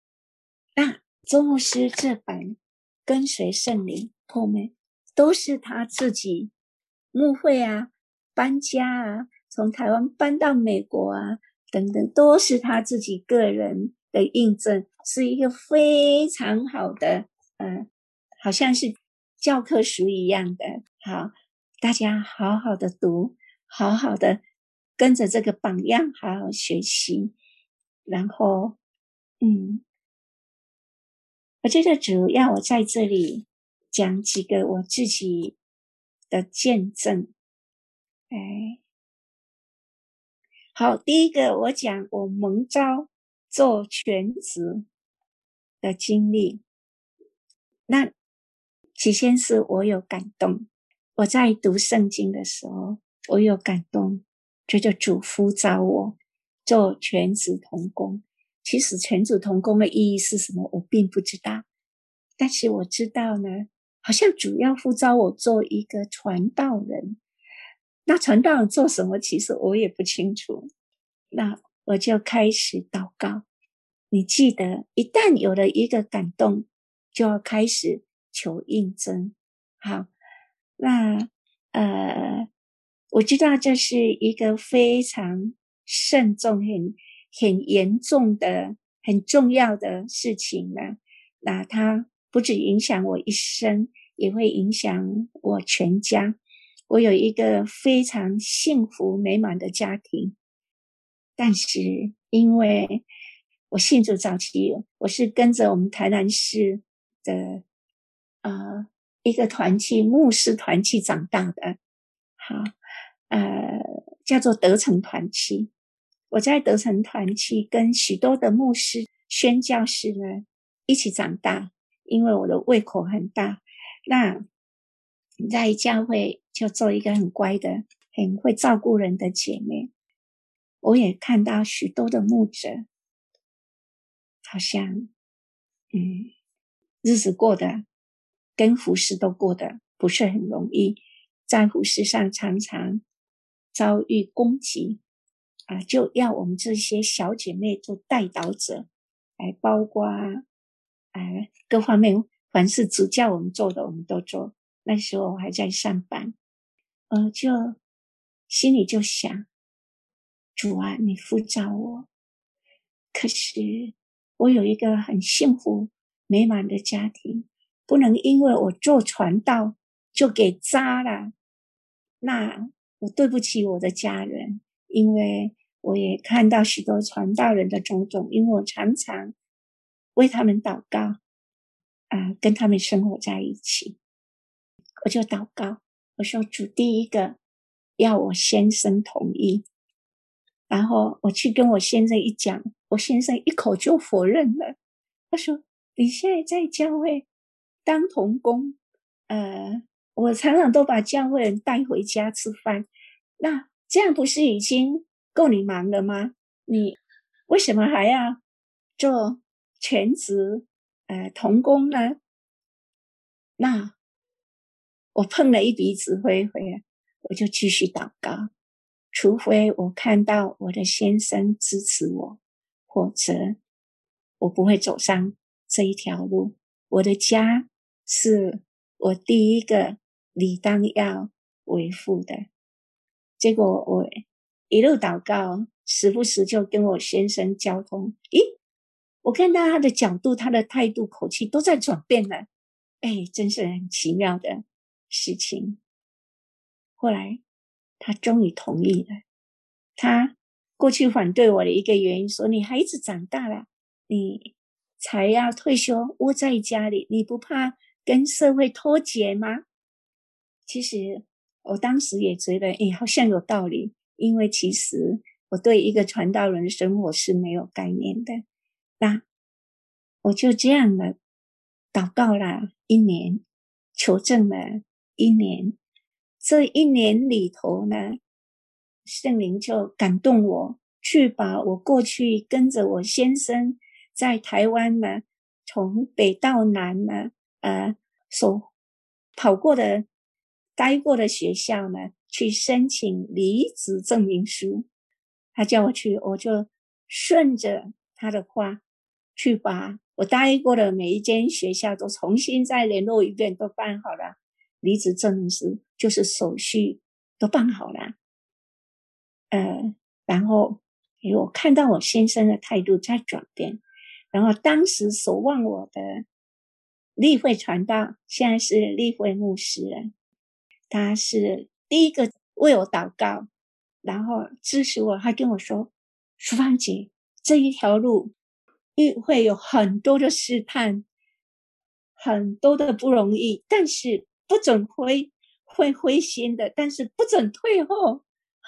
Speaker 1: 那周牧师这本跟随圣灵后面都是他自己牧会啊，搬家啊，从台湾搬到美国啊等等，都是他自己个人的印证，是一个非常好的好像是教科书一样的。好，大家好好的读，好好的跟着这个榜样好好学习。然后我觉得主要我在这里讲几个我自己的见证。好，第一个我讲我蒙召做全职的经历。那起先是我有感动，我在读圣经的时候我有感动，觉得主呼召我做全职同工。其实全职同工的意义是什么我并不知道，但是我知道呢，好像主要呼召我做一个传道人。那传道人做什么其实我也不清楚，那我就开始祷告。你记得一旦有了一个感动就要开始求印证。好，那我知道这是一个非常慎重很严重的很重要的事情呢。那它不只影响我一生，也会影响我全家。我有一个非常幸福美满的家庭，但是因为我信主早期，我是跟着我们台南市的一个团契牧师团契长大的。好，叫做德成团契。我在德成团契跟许多的牧师宣教士呢一起长大，因为我的胃口很大。那在教会就做一个很乖的很会照顾人的姐妹。我也看到许多的牧者好像日子过得跟服事都过得不是很容易，在服事上常常遭遇攻击就要我们这些小姐妹做代祷者，来包括各方面，凡是主叫我们做的我们都做。那时候我还在上班，就心里就想，主啊，你呼召我，可是我有一个很幸福美满的家庭，不能因为我做传道就给砸了。那我对不起我的家人，因为我也看到许多传道人的种种，因为我常常为他们祷告跟他们生活在一起。我就祷告，我说主，第一个要我先生同意。然后我去跟我先生一讲，我先生一口就否认了。他说你现在在教会当童工，我常常都把教会人带回家吃饭，那这样不是已经够你忙了吗？你为什么还要做全职童工呢？那我碰了一鼻子灰灰，我就继续祷告，除非我看到我的先生支持我，否则我不会走上这一条路。我的家是我第一个理当要维护的。结果我一路祷告，时不时就跟我先生交通，我看到他的角度，他的态度口气都在转变了。真是很奇妙的事情。后来他终于同意了。他过去反对我的一个原因说，你孩子长大了，你才要退休窝在家里，你不怕跟社会脱节吗？其实我当时也觉得好像有道理，因为其实我对一个传道人的生活是没有概念的。那我就这样的祷告了1年，求证了1年。这1年里头呢，圣灵就感动我，去把我过去跟着我先生在台湾呢，从北到南呢，所跑过的、待过的学校呢，去申请离职证明书。他叫我去，我就顺着他的话去把我答应过的每一间学校都重新再联络一遍，都办好了，离职证明书就是手续都办好了。然后我看到我先生的态度在转变，然后当时守望我的立会传道，现在是立会牧师了，他是第一个为我祷告，然后支持我，他跟我说，淑芳姐，这一条路会有很多的试探，很多的不容易，但是不准会灰心的，但是不准退后。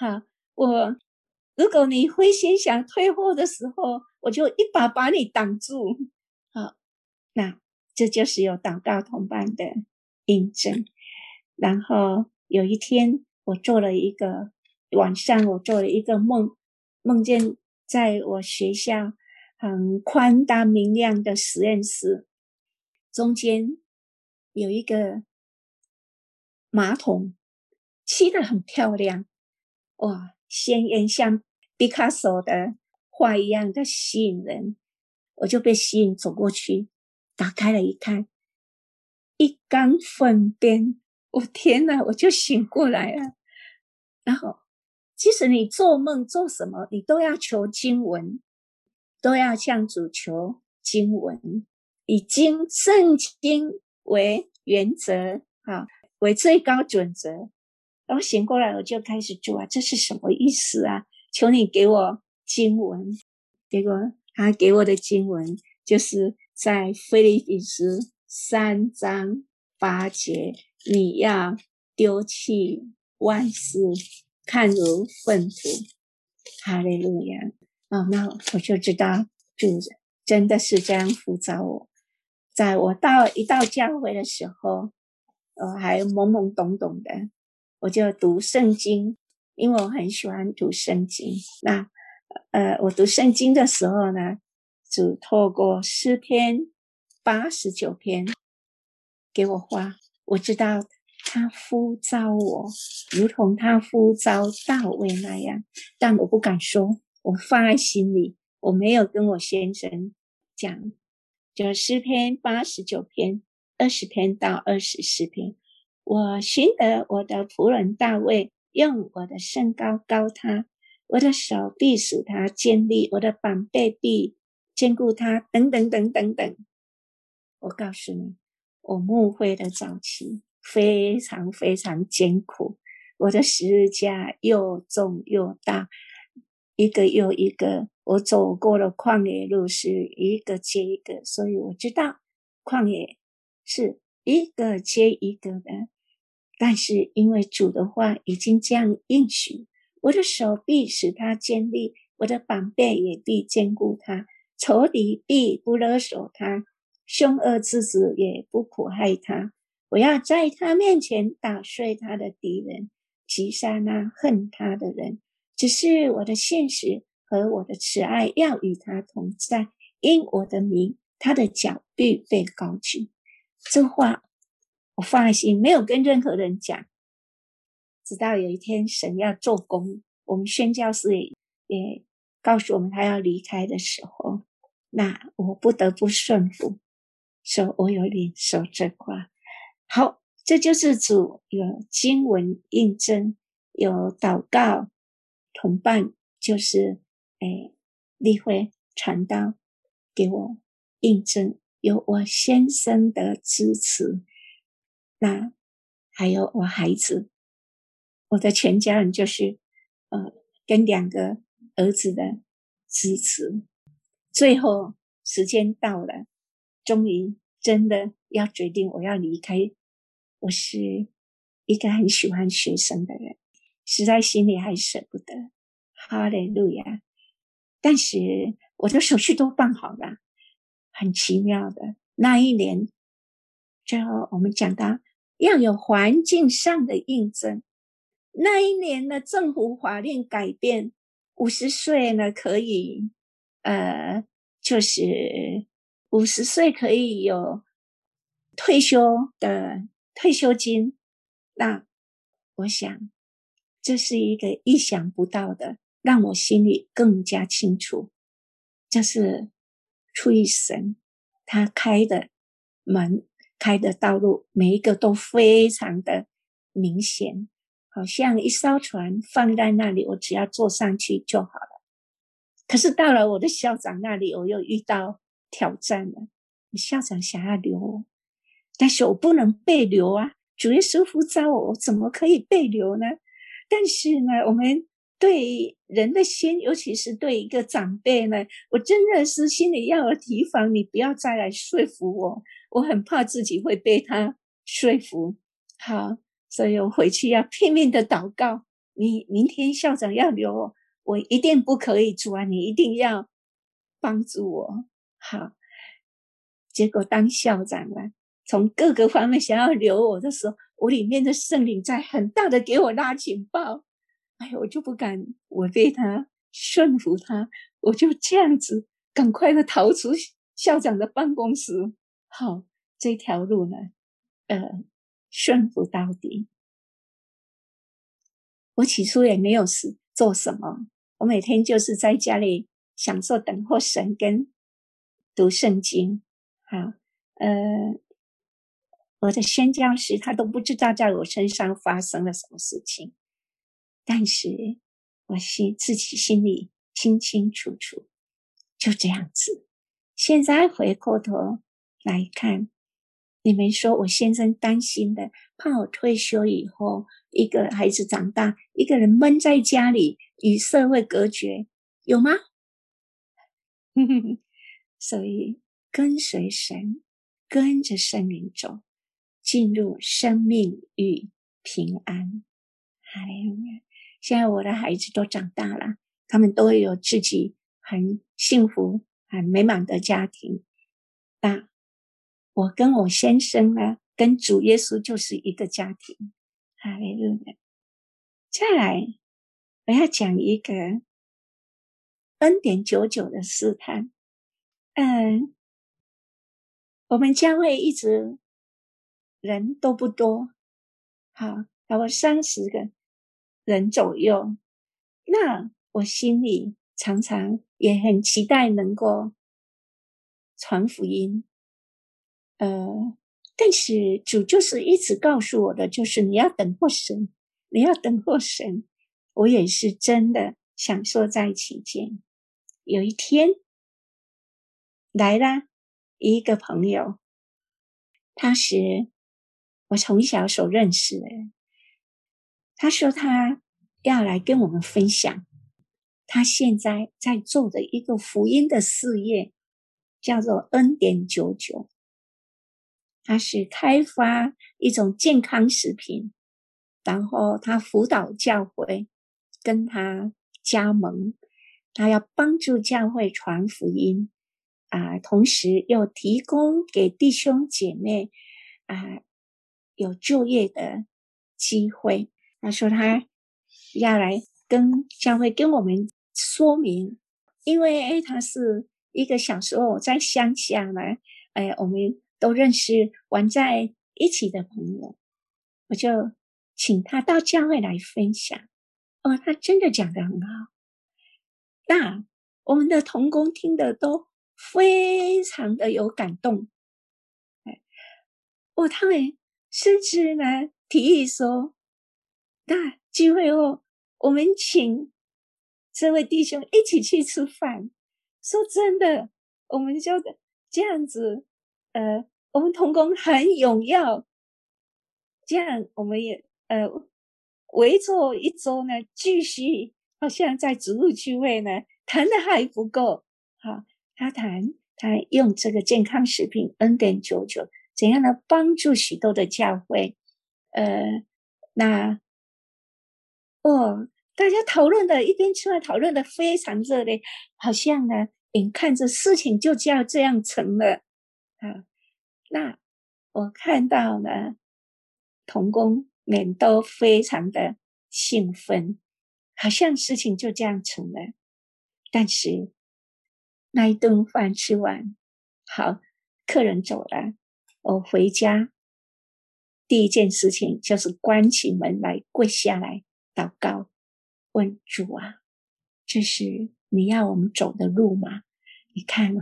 Speaker 1: 如果你灰心想退后的时候，我就一把你挡住。好，那这就是有祷告同伴的印证。然后有一天晚上我做了一个梦见在我学校很宽大明亮的实验室，中间有一个马桶，漆得很漂亮，哇，鲜艳像毕卡索的画一样的吸引人。我就被吸引走过去，打开了一看，一缸粪便，我天哪，我就醒过来了。然后即使你做梦做什么，你都要求经文，都要向主求经文，以圣经为原则，为最高准则。然后醒过来我就开始做这是什么意思啊？求你给我经文。结果他给我的经文就是在腓立比书3章8节，你要丢弃万事，看如粪土。哈利路亚。那我就知道主真的是这样呼召我。在我一到教会的时候，还懵懵懂懂的，我就读圣经，因为我很喜欢读圣经。那我读圣经的时候呢，主透过诗篇89篇给我画，我知道他呼召我，如同他呼召大卫那样，但我不敢说，我放在心里，我没有跟我先生讲。就诗篇89篇20篇到24篇，我寻得我的仆人大卫，用我的身高高他，我的手必使他坚立，我的膀臂必坚固他，等等等等等。我告诉你，我牧会的早期非常非常艰苦，我的十字架又重又大，一个又一个，我走过的旷野路是一个接一个，所以我知道旷野是一个接一个的。但是因为主的话已经这样应许，我的手必使他坚立，我的膀臂也必坚固他，仇敌必不勒索他，凶恶之子也不苦害他。我要在他面前打碎他的敌人，击杀那恨他的人。只是我的信实和我的慈爱要与他同在，因我的名，他的脚必被高举。这话我放在心，没有跟任何人讲。直到有一天神要做工，我们宣教士也告诉我们他要离开的时候，那我不得不顺服，说我有领受这话。好，这就是主有经文印证，有祷告同伴，就是立会传道给我印证，有我先生的支持，那还有我孩子，我的全家人就是跟2个儿子的支持。最后时间到了，终于真的要决定我要离开。我是一个很喜欢学生的人，实在心里还舍不得。哈利路亚。但是我的手续都办好了，很奇妙的。那一年最后我们讲到要有环境上的印证，那一年的政府法令改变，50岁呢可以就是50岁可以有退休金。那我想这是一个意想不到的，让我心里更加清楚，这是出于神他开的门、开的道路，每一个都非常的明显，好像一艘船放在那里，我只要坐上去就好了。可是到了我的校长那里，我又遇到挑战了。校长想要留我，但是我不能被留啊！主耶稣呼召我，我怎么可以被留呢？但是呢，我们对人的心，尤其是对一个长辈呢，我真的是心里要有提防，你不要再来说服我，我很怕自己会被他说服。好，所以我回去要拼命的祷告，你明天校长要留我，我一定不可以，主啊，你一定要帮助我。好，结果当校长了，从各个方面想要留我的时候，我里面的圣灵在很大的给我拉警报。哎，我就不敢违背他，顺服他，我就这样子赶快的逃出校长的办公室。好，这条路呢，顺服到底。我起初也没有做什么，我每天就是在家里享受等候神跟读圣经。好，我的宣教师他都不知道在我身上发生了什么事情，但是我自己心里清清楚楚，就这样子。现在回过头来看，你们说我先生担心的，怕我退休以后，一个孩子长大，一个人闷在家里，与社会隔绝，有吗？所以跟随神，跟着圣灵走，进入生命与平安。哈利路亚！现在我的孩子都长大了，他们都有自己很幸福、很美满的家庭。那我跟我先生呢，跟主耶稣就是一个家庭。哈利路亚！再来，我要讲一个恩典99的试探。我们教会一直人都不多，好，大概30个人左右。那我心里常常也很期待能够传福音，但是主就是一直告诉我的，就是你要等候神，你要等候神。我也是真的享受在其间。有一天来了一个朋友，他是我从小所认识的人，他说他要来跟我们分享他现在在做的一个福音的事业，叫做恩典99。他是开发一种健康食品，然后他辅导教会，跟他加盟，他要帮助教会传福音同时又提供给弟兄姐妹有就业的机会。他说他要来跟教会跟我们说明，因为他是一个小时候在乡下呢，我们都认识玩在一起的朋友，我就请他到教会来分享。他真的讲得很好，那我们的同工听得都非常的有感动。他们甚至呢提议说，那聚会后我们请这位弟兄一起去吃饭。说真的，我们就这样子，我们同工很踊跃，这样我们也围坐一周呢，继续好像在主日聚会呢谈的还不够。好，他用这个健康食品恩典99怎样呢帮助许多的教会。大家讨论的一边出来讨论的非常热烈，好像呢眼看着事情就要这样成了那我看到呢同工们都非常的兴奋，好像事情就这样成了。但是那一顿饭吃完，好，客人走了，我回家第一件事情就是关起门来跪下来祷告，问主啊，这是你要我们走的路吗？你看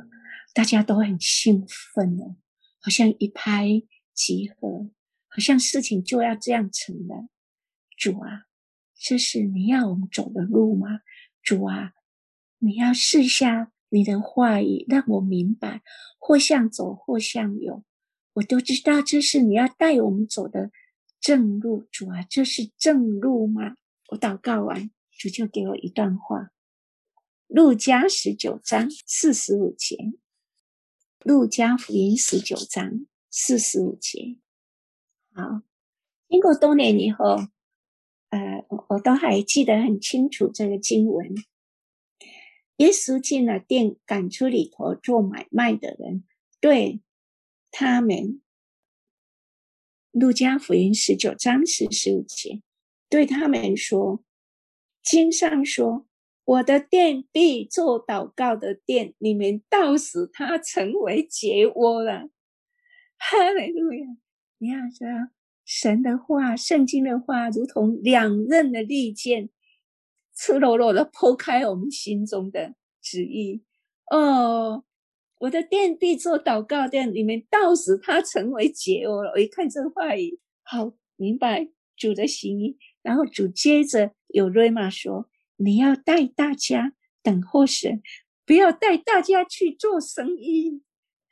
Speaker 1: 大家都很兴奋了，好像一拍即合，好像事情就要这样成了。主啊，这是你要我们走的路吗？主啊，你要试下你的话语，让我明白，或向左，或向右，我都知道这是你要带我们走的正路。主啊，这是正路吗？我祷告完，主就给我一段话，路加19章45节，路加福音19章45节。好，经过多年以后，我都还记得很清楚这个经文。耶稣进了店，赶出里头做买卖的人，对他们，路加福音19章45节，对他们说，经上说，我的殿必做祷告的殿，你们倒使它成为结窝了。哈利路亚！你看这神的话，圣经的话，如同两刃的利剑，赤裸裸的剖开我们心中的旨意。我的殿必做祷告殿，你们倒使它成为结窝了。我一看这话语，好明白主的心意。然后主接着有瑞玛说，你要带大家等候神，不要带大家去做生意。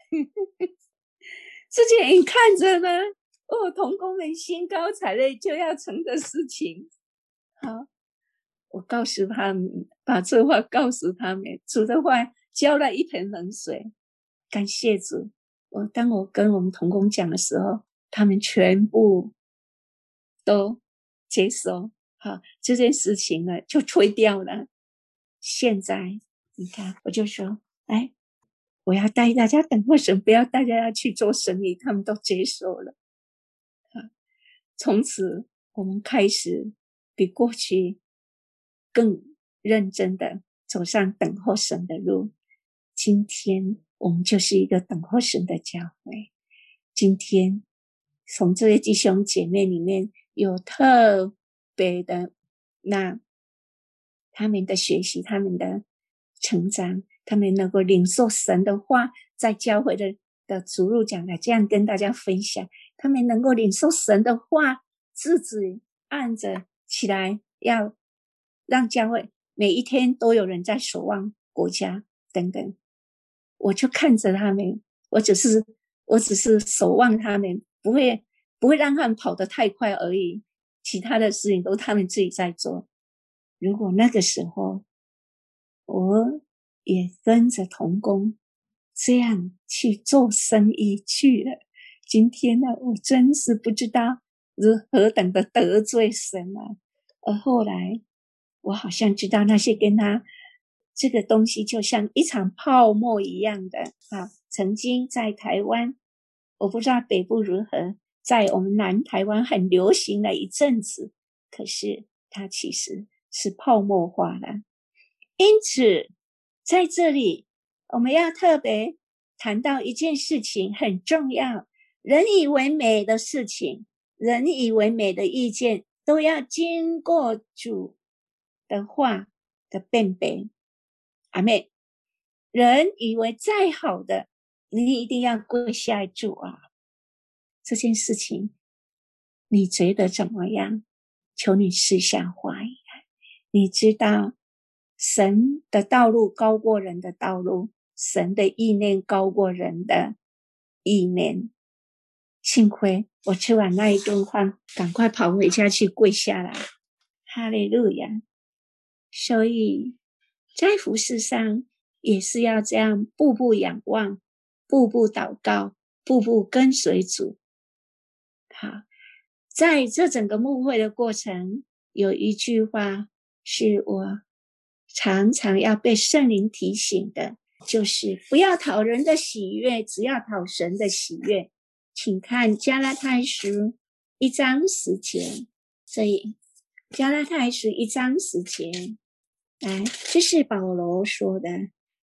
Speaker 1: 之前你看着呢，同工们兴高采烈就要成的事情。好，我告诉他们，把这话告诉他们，主的话浇了一盆冷水。感谢主，当我跟我们同工讲的时候，他们全部都接受。好，这件事情呢就吹掉了。现在你看，我就说，哎，我要带大家等候神，不要大家要去做生意，他们都接受了。从此我们开始比过去更认真的走上等候神的路。今天我们就是一个等候神的教会。今天从这些弟兄姐妹里面有特别的，那他们的学习，他们的成长，他们能够领受神的话，在教会的主日讲来这样跟大家分享，他们能够领受神的话，自己按着起来，要让教会每一天都有人在守望国家等等。我就看着他们，我只是守望他们，不会让他们跑得太快而已，其他的事情都他们自己在做。如果那个时候我也跟着同工这样去做生意去了，今天呢，我真是不知道如何等的得罪神啊。而后来我好像知道那些跟他这个东西就像一场泡沫一样的啊。曾经在台湾，我不知道北部如何，在我们南台湾很流行了一阵子，可是它其实是泡沫化了。因此在这里我们要特别谈到一件事情很重要，人以为美的事情，人以为美的意见，都要经过主的话的辨别。阿们。人以为再好的，你一定要跪下主啊。这件事情你觉得怎么样？求你试下话语。你知道神的道路高过人的道路，神的意念高过人的意念。幸亏我吃完那一顿饭，赶快跑回家去跪下来。哈利路亚！所以在服事上也是要这样，步步仰望，步步祷告，步步跟随主。好，在这整个牧会的过程，有一句话是我常常要被圣灵提醒的，就是不要讨人的喜悦，只要讨神的喜悦。请看加拉太书1章10节，所以加拉太书1章10节，来，这是保罗说的。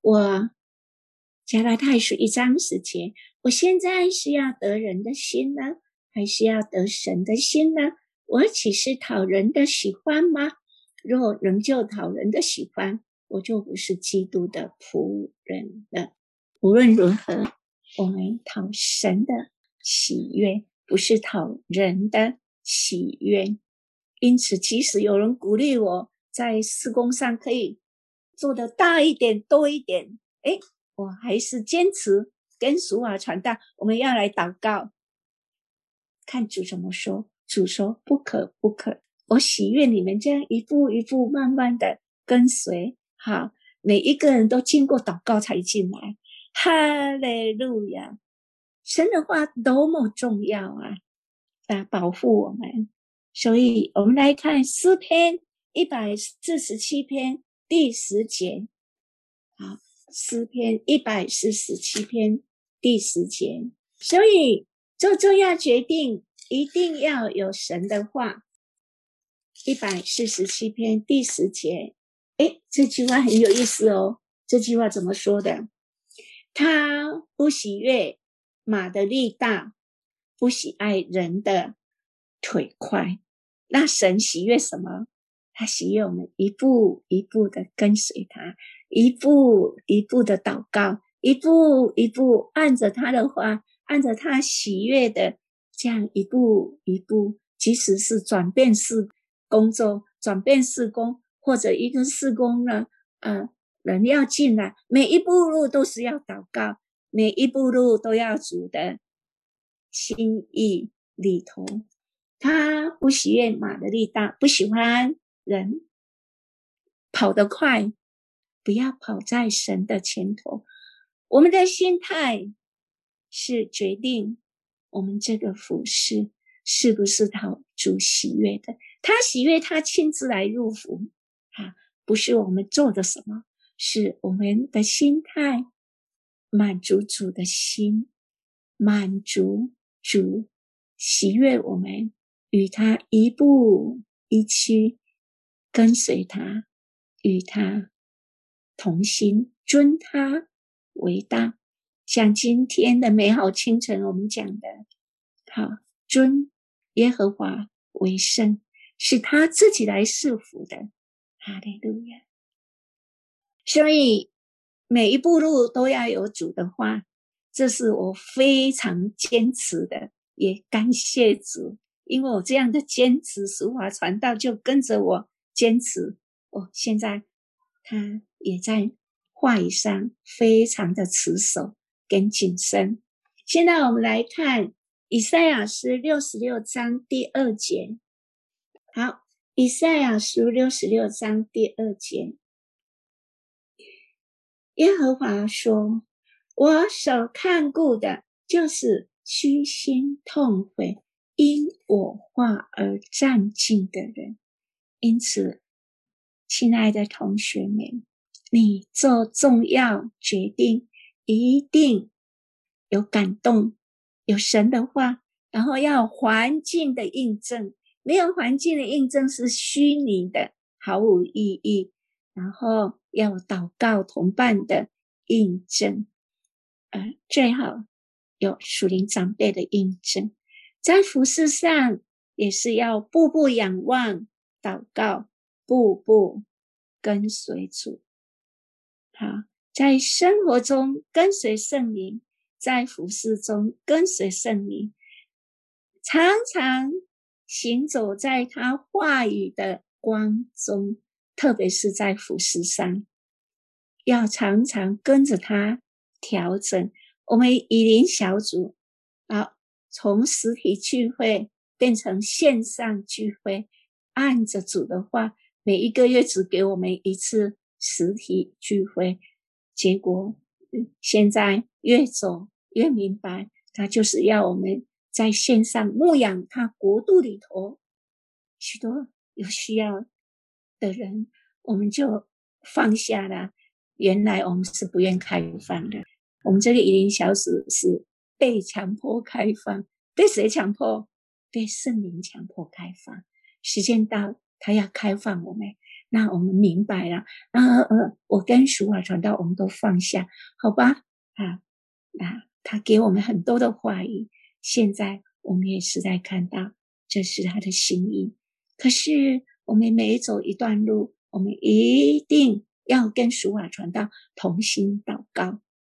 Speaker 1: 加拉太书1章10节，我现在是要得人的心呢，还是要得神的心呢？我岂是讨人的喜欢吗？若仍旧讨人的喜欢，我就不是基督的仆人了。 无论如何，我们讨神的喜悦，不是讨人的喜悦。因此即使有人鼓励我在事工上可以做得大一点多一点，我还是坚持跟主啊传道，我们要来祷告，看主怎么说。主说不可不可，我喜悦你们这样一步一步慢慢的跟随，好，每一个人都经过祷告才进来。哈利路亚！神的话多么重要啊，保护我们。所以我们来看诗篇147篇第10节。好，诗篇147篇第10节。所以做重要决定一定要有神的话。147篇第10节。这句话很有意思哦。这句话怎么说的？他不喜悦马的力大，不喜爱人的腿快。那神喜悦什么？他喜悦我们一步一步的跟随他，一步一步的祷告，一步一步按着他的话，按着他喜悦的这样一步一步，即使是转变式工作，转变事工，或者一个事工呢人要进来，每一步路都是要祷告，每一步路都要主的心意里头。他不喜悦马的力大，不喜欢人跑得快，不要跑在神的前头。我们的心态是决定我们这个服事是不是讨主喜悦的。他喜悦，他亲自来入服不是我们做的什么，是我们的心态满足主的心，满足主喜悦我们与他一步一趋，跟随他，与他同心，尊他为大。像今天的美好清晨我们讲的，好，尊耶和华为圣，是他自己来赐福的。哈利路亚！所以每一步路都要有主的话，这是我非常坚持的，也感谢主，因为我这样的坚持，主法传道就跟着我坚持。现在他也在话语上非常的持守跟谨慎。现在我们来看以赛亚书66章第2节。好，以赛亚书66章第2节。耶和华说，我所看顾的就是虚心痛悔，因我话而战兢的人。因此，亲爱的同学们，你做重要决定，一定有感动，有神的话，然后要有环境的印证。没有环境的印证是虚拟的，毫无意义。然后要祷告同伴的印证，最好有属灵长辈的印证。在服事上也是要步步仰望祷告，步步跟随主。好，在生活中跟随圣灵，在服事中跟随圣灵，常常行走在他话语的光中，特别是在服事上，要常常跟着他调整。我们以灵小组从实体聚会变成线上聚会，按着主的话，每一个月只给我们一次实体聚会。结果现在越走越明白，他就是要我们在线上牧养他国度里头许多有需要的人，我们就放下了。原来我们是不愿开放的，我们这个以灵小组是被强迫开放。被谁强迫？被圣灵强迫开放。时间到，他要开放我们，那我们明白了。我跟属法传道我们都放下，好吧？他给我们很多的话语，现在我们也是在看到这是他的心意。可是我们每走一段路，我们一定要跟属法传道同心祷告。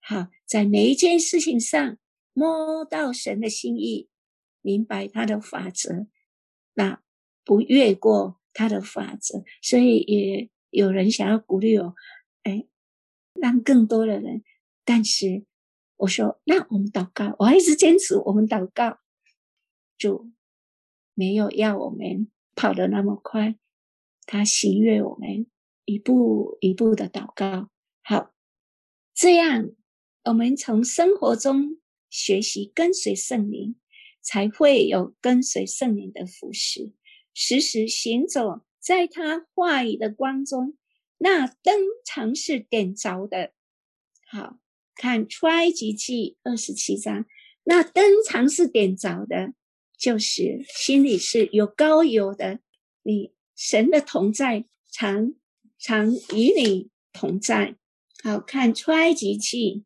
Speaker 1: 好，在每一件事情上摸到神的心意，明白他的法则，那不越过他的法则。所以也有人想要鼓励我，让更多的人，但是我说那我们祷告，我还一直坚持我们祷告，主没有要我们跑得那么快，他喜悦我们一步一步的祷告。好，这样我们从生活中学习跟随圣灵，才会有跟随圣灵的服事，时时行走在他话语的光中，那灯常是点着的。好，看出埃及记27章，那灯常是点着的，就是心里是有高油的，你神的同在常与你同在。好，看出埃及记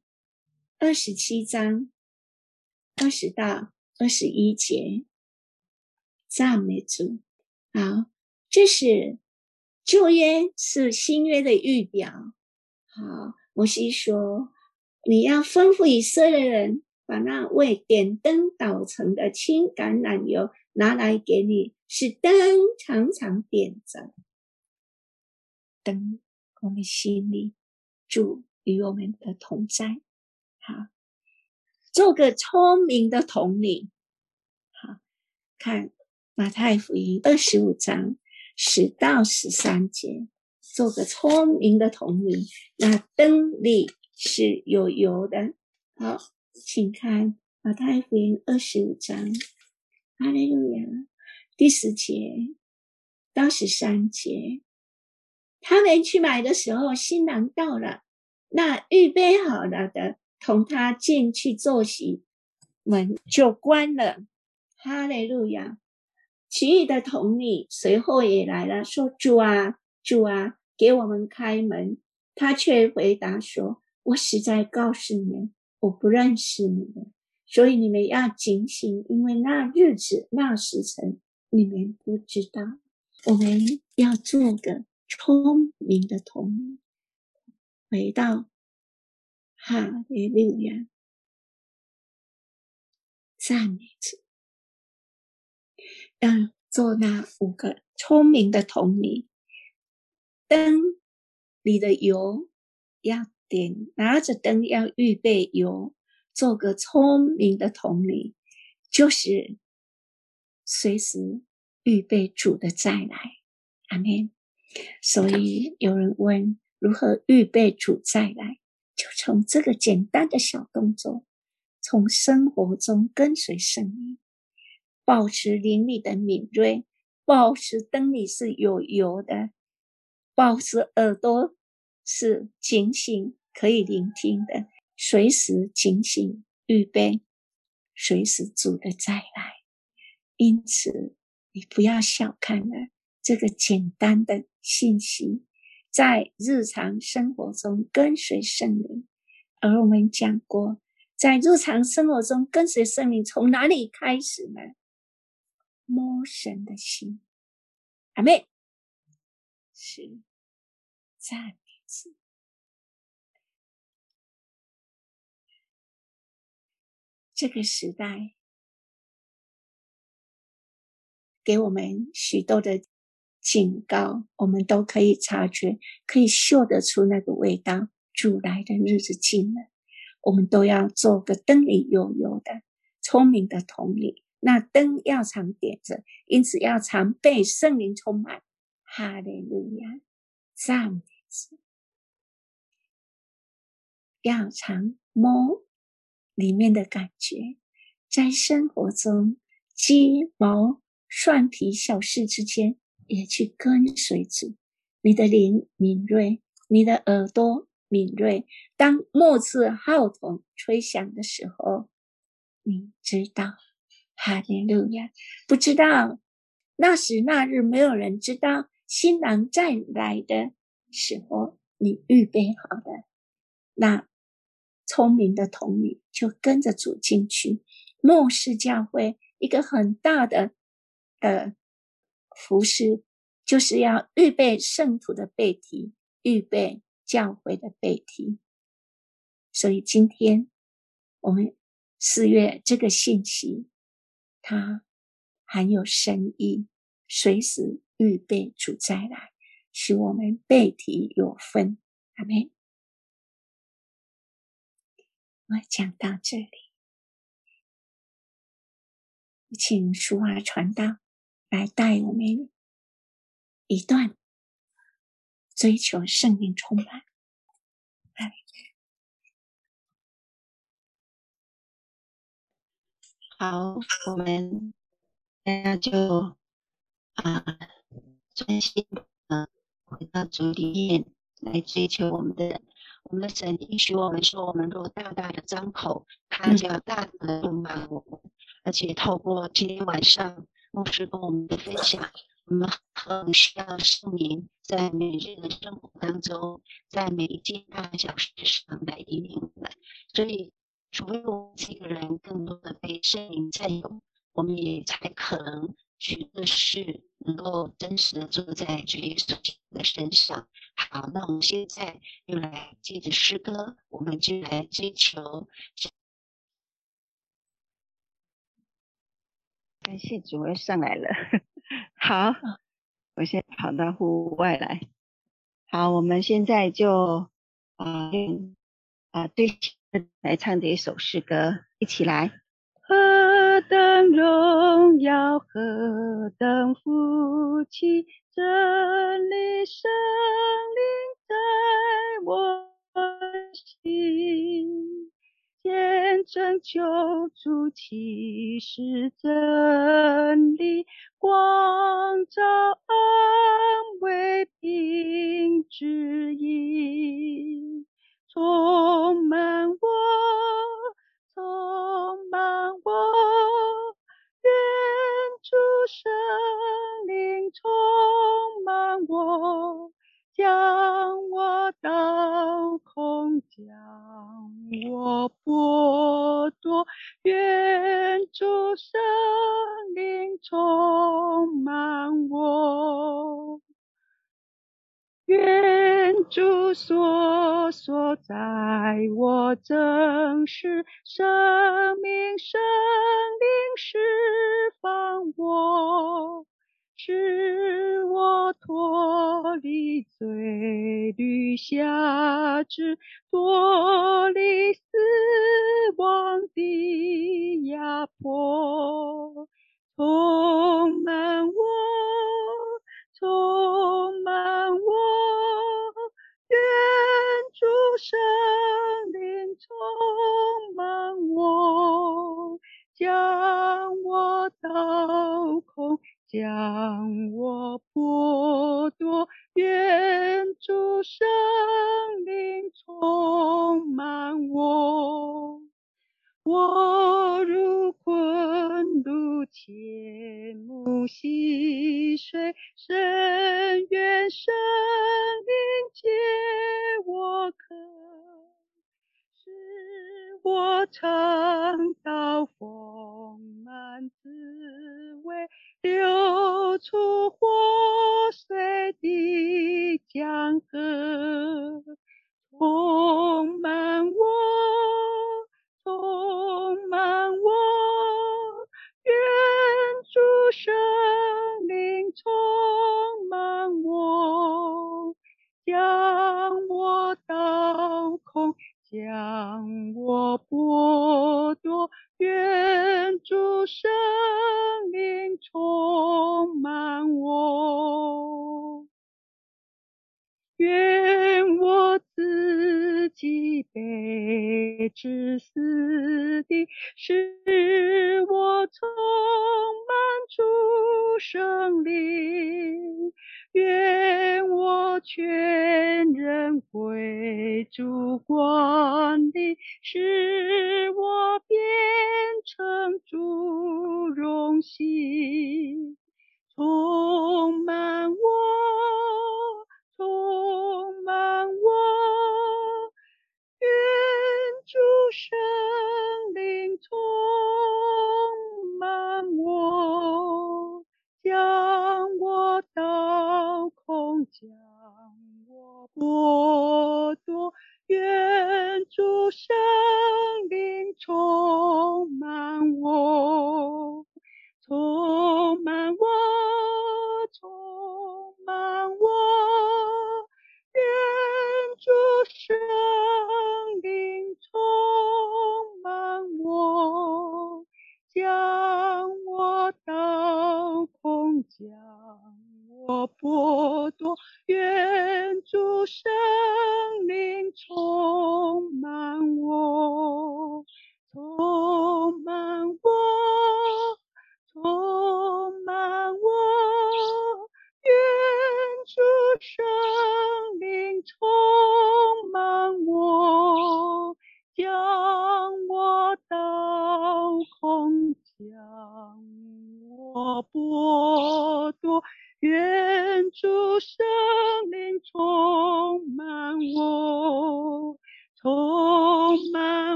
Speaker 1: 27章20到21节，赞美主。好，这是旧约是新约的预表。好，摩西说，你要吩咐以色列人把那为点灯捣成的青橄榄油拿来给你，使灯常常点着。灯，我们心里主与我们的同在。好，做个聪明的童女。好，看马太福音25章10到13节，做个聪明的童女，那灯里是有油的。好，请看马太福音25章，哈利路亚，第10节到13节。他们去买的时候，新郎到了，那预备好了的同他进去坐席，门就关了。哈利路亚！其余的童女随后也来了，说：主啊，主啊，给我们开门。他却回答说：我实在告诉你们，我不认识你们，所以你们要警醒，因为那日子那时辰你们不知道。我们要做个聪明的童女，回到哈利路亚，赞美主。要做那5个聪明的童女，灯里的油要点，拿着灯要预备油，做个聪明的童女，就是随时预备主的再来。阿们。所以有人问如何预备主再来，就从这个简单的小动作，从生活中跟随圣灵，保持灵里的敏锐，保持灯里是有油的，保持耳朵是警醒可以聆听的，随时警醒预备随时主的再来。因此你不要小看了这个简单的信息，在日常生活中跟随圣灵。而我们讲过，在日常生活中跟随圣灵从哪里开始呢？摸神的心。阿们。是赞美主。这个时代给我们许多的警告，我们都可以察觉，可以嗅得出那个味道，主来的日子近了。我们都要做个灯里有油的聪明的童女，那灯要常点着，因此要常被圣灵充满。哈利路亚，赞美主。要常摸里面的感觉，在生活中鸡毛蒜皮小事之间也去跟随主。你的灵敏锐，你的耳朵敏锐，当末次号筒吹响的时候，你知道。哈利路亚。不知道那时那日没有人知道，新郎再来的时候你预备好了，那聪明的童女就跟着主进去。末世教会一个很大的服事，就是要预备圣徒的背题，预备教会的背题。 所以今天我们4月这个信息，它含有深意，随时预备主再来，使我们备体有分。阿们。我讲到这里，请淑华传道来带我们一段追求圣灵充满。
Speaker 2: 好，我们现在就专心回到主里面来追求我们的神应许我们说，我们若大大的张口，他就要大大的充满我们。而且透过今天晚上牧师跟我们的分享，我们很需要圣灵在每日的生活当中，在每一件大小事上来引领我们。所以，除非我们这个人更多的被圣灵占有，我们也才可能许多事能够真实的坐在主耶稣的身上。好，那我们现在又来借着诗歌，我们就来追求。感谢主，我又上来了。好，我先跑到户外来。好，我们现在就对来唱的一首诗歌，一起来。何等荣耀，何等福气，真理生灵在我心，见证救主启示真理，光照安慰并指引，充满我，充满我，愿主圣灵充满我，将我倒空，将我剥夺，愿主圣灵充满我。愿主所在我正是生命，生灵释放我，使我脱离罪律辖制，脱离死亡的压迫，充满我，充满我，愿主圣灵充满我，将我倒空，将我剥夺，愿主圣灵充满我。我如昆如浅木溪水，深渊生灵借我渴，使我尝到丰满滋味，流出活水的江河，充满我，充满我，愿主圣灵充满我，将我倒空，将我剥夺，愿主圣灵充满我。愿我自己被致死的，使我充满主圣灵。愿我全人归主管理，使我变成主荣幸，充满我，充满我，愿主圣灵充满我，将我倒空，将我剥夺，愿主圣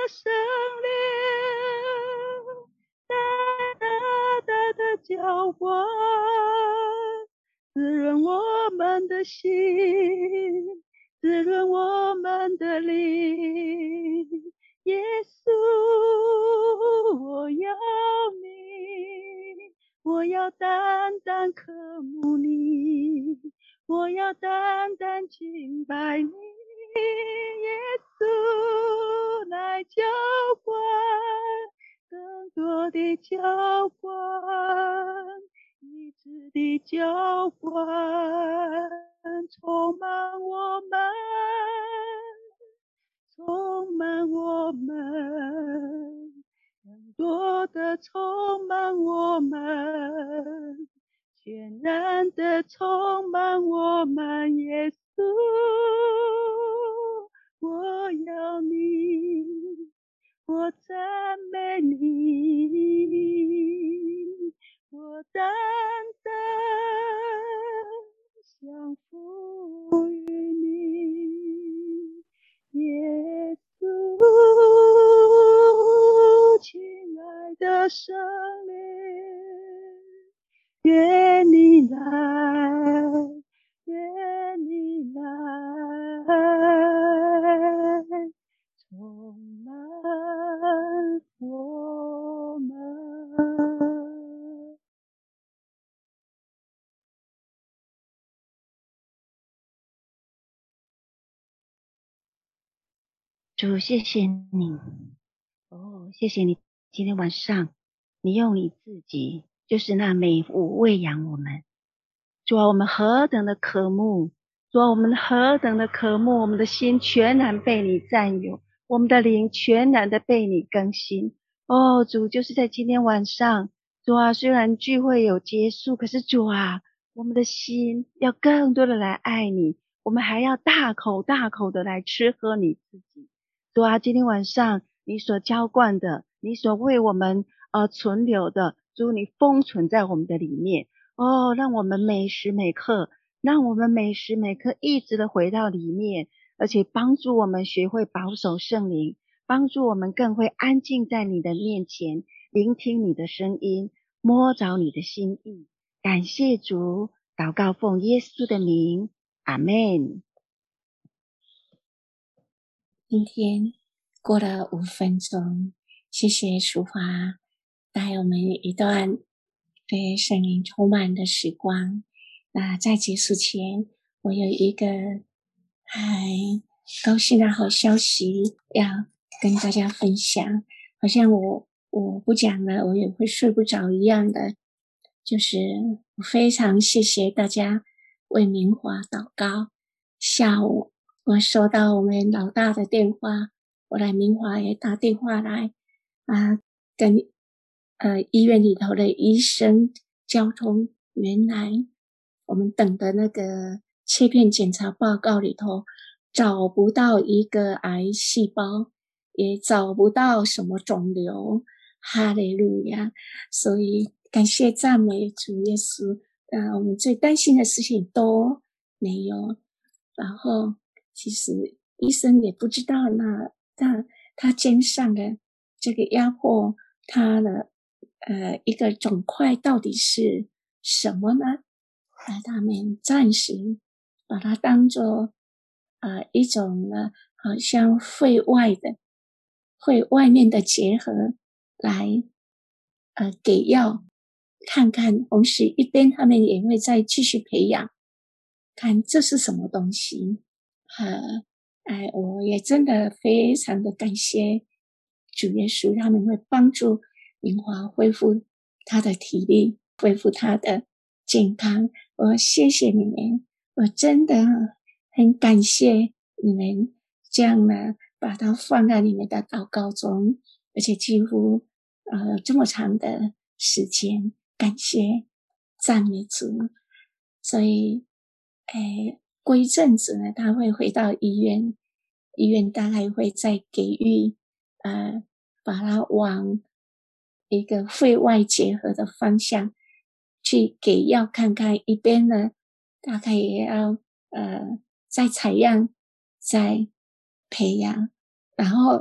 Speaker 3: 圣灵，大大的浇灌，滋润我们的心，滋润我们的灵。耶稣，我要你，我要单单渴慕你，我要单单敬拜你。耶稣来浇灌，更多的浇灌，一直的浇灌，充满我们，充满我们，更多的充满我们，全然的充满我们。耶稣，我要你，我赞美你，我单单降服于你。耶稣，亲爱的圣灵，愿你来，愿你来，充满我们。
Speaker 2: 主，谢谢你，谢谢你今天晚上你用你自己就是那美物喂养我们。主啊，我们何等的渴慕，主啊，我们何等的渴慕，我们的心全然被你占有，我们的灵全然的被你更新。主，就是在今天晚上，主啊，虽然聚会有结束，可是主啊，我们的心要更多的来爱你，我们还要大口大口的来吃喝你自己。主啊，今天晚上你所浇灌的，你所为我们存留的，主，你封存在我们的里面。让我们每时每刻一直的回到里面，而且帮助我们学会保守圣灵，帮助我们更会安静在你的面前，聆听你的声音，摸着你的心意。感谢主，祷告奉耶稣的名，阿们。
Speaker 1: 今天过了5分钟，谢谢淑华带我们一段对圣灵充满的时光。那在结束前，我有一个很高兴的好消息要跟大家分享，好像我不讲了，我也会睡不着一样的。就是我非常谢谢大家为明华祷告。下午我收到我们老大的电话，后来明华也打电话来跟医院里头的医生交通，原来我们等的那个切片检查报告里头找不到一个癌细胞，也找不到什么肿瘤，哈利路亚！所以感谢赞美主耶稣，我们最担心的事情都没有。然后其实医生也不知道他肩上的这个压迫，他的一个肿块到底是什么呢？他们暂时把它当作一种呢，好像肺外面的结核来给药看看，同时一边他们也会再继续培养，看这是什么东西。我也真的非常的感谢主耶稣，他们会帮助明华恢复他的体力，恢复他的健康。我谢谢你们，我真的很感谢你们这样呢，把它放在你们的祷告中，而且几乎这么长的时间，感谢赞美主。所以过一阵子呢，他会回到医院，医院大概会再给予把它往一个肺外结合的方向去给药看看，一边呢大概也要再采样再培养，然后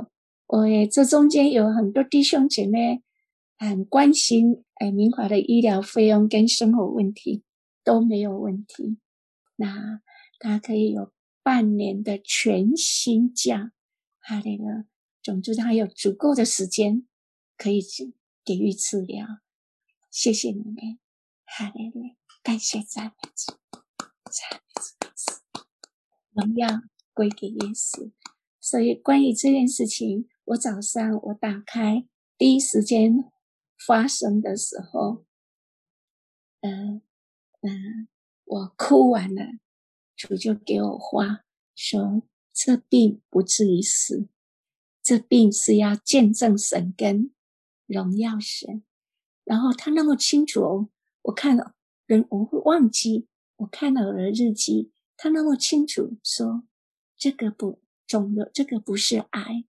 Speaker 1: 这中间有很多弟兄姐妹很关心明华的医疗费用跟生活问题都没有问题，那他可以有半年的全薪假，哈利路亚，总之他有足够的时间可以给予治疗。谢谢你们，哈利路亚，感谢赞美主，赞美主，荣耀归给耶稣。所以关于这件事情，我早上我打开第一时间发生的时候，我哭完了，主就给我话说，这病不至于死，这病是要见证神跟荣耀神。然后他那么清楚哦，我看了我会忘记，我看了我的日记，他那么清楚说，这个不肿瘤，这个不是癌，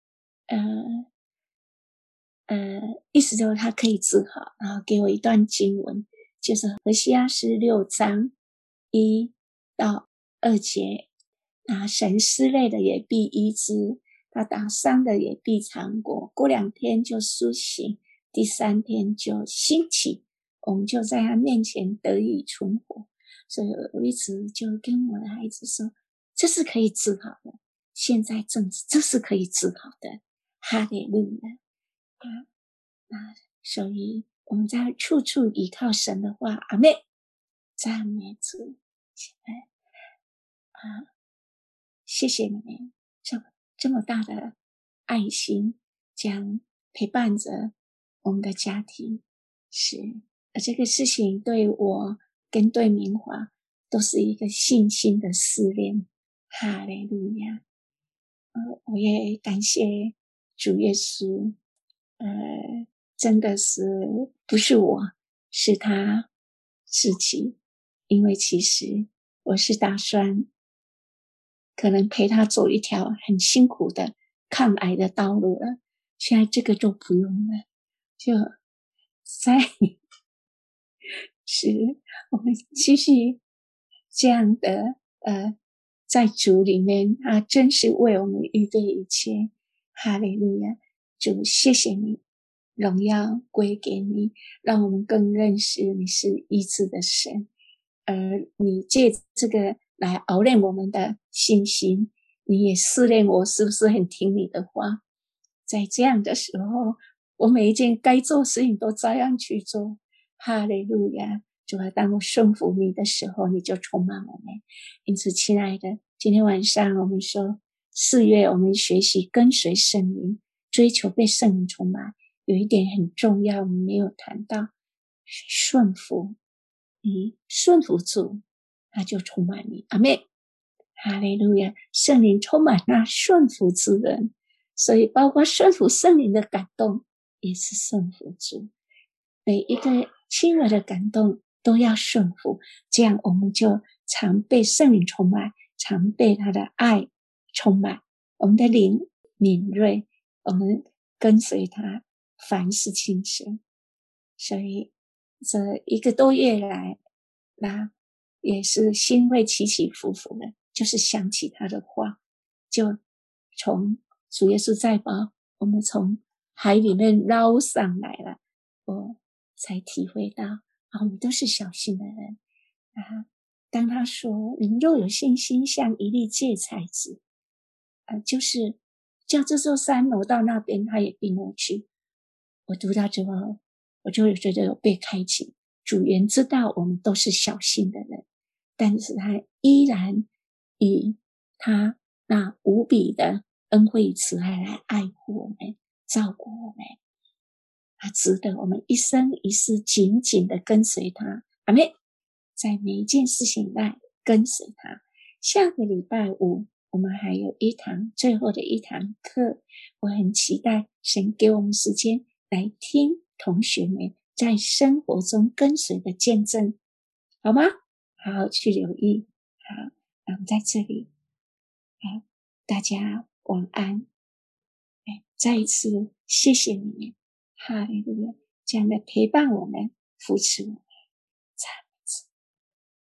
Speaker 1: 意思就是他可以治好，然后给我一段经文，就是何西阿书6章1到2节，神施累的也必医治，他打伤的也必尝过，过2天就苏醒，第3天就兴起，我们就在他面前得以存活。所以我一直就跟我的孩子说，这是可以治好的，现在正是这是可以治好的，哈利路亚。所以我们在处处依靠神的话，阿们，赞美主，谢谢你们这么大的爱心，将陪伴着我们的家庭，是这个事情对我跟对明华都是一个信心的试炼，哈利路亚。我也感谢主耶稣，真的是不是我，是他自己，因为其实我是打算可能陪他走一条很辛苦的抗癌的道路了，现在这个都不用了，就在是我们继续这样的在主里面，他真是为我们预备一切，哈利路亚，主谢谢你，荣耀归给你，让我们更认识你是医治的神，而你借这个来熬练我们的信心，你也试炼我是不是很听你的话，在这样的时候，我每一件该做的事情都照样去做，哈利路亚，主啊，当我顺服你的时候，你就充满我们。因此亲爱的，今天晚上我们说4月我们学习跟随圣灵，追求被圣灵充满，有一点很重要我们没有谈到，顺服，你顺服主，他就充满你，阿们，哈利路亚，圣灵充满那顺服之人，所以包括顺服圣灵的感动也是顺服主，每一个轻微的感动都要顺服，这样我们就常被圣灵充满，常被他的爱充满，我们的灵敏锐，我们跟随他，凡事轻省。所以这1个多月来，那也是心会起起伏伏的，就是想起他的话，就从主耶稣再报，我们从海里面捞上来了，我才体会到我们都是小心的人当他说你们若有信心像一粒芥菜籽，就是叫这座山挪到那边，他也必挪去。我读到之后，我就觉得有被开启，主原知道我们都是小心的人，但是他依然以他那无比的恩惠慈爱来爱护我们，照顾我们，他值得我们一生一世紧紧的跟随他，阿们，在每一件事情来跟随他。下个礼拜5我们还有一堂最后的一堂课，我很期待神给我们时间来听同学们在生活中跟随的见证，好吗？好好去留意。好，那我们在这里，好，大家晚安。再一次谢谢你们，哈利路亚，这样的陪伴我们，扶持我们。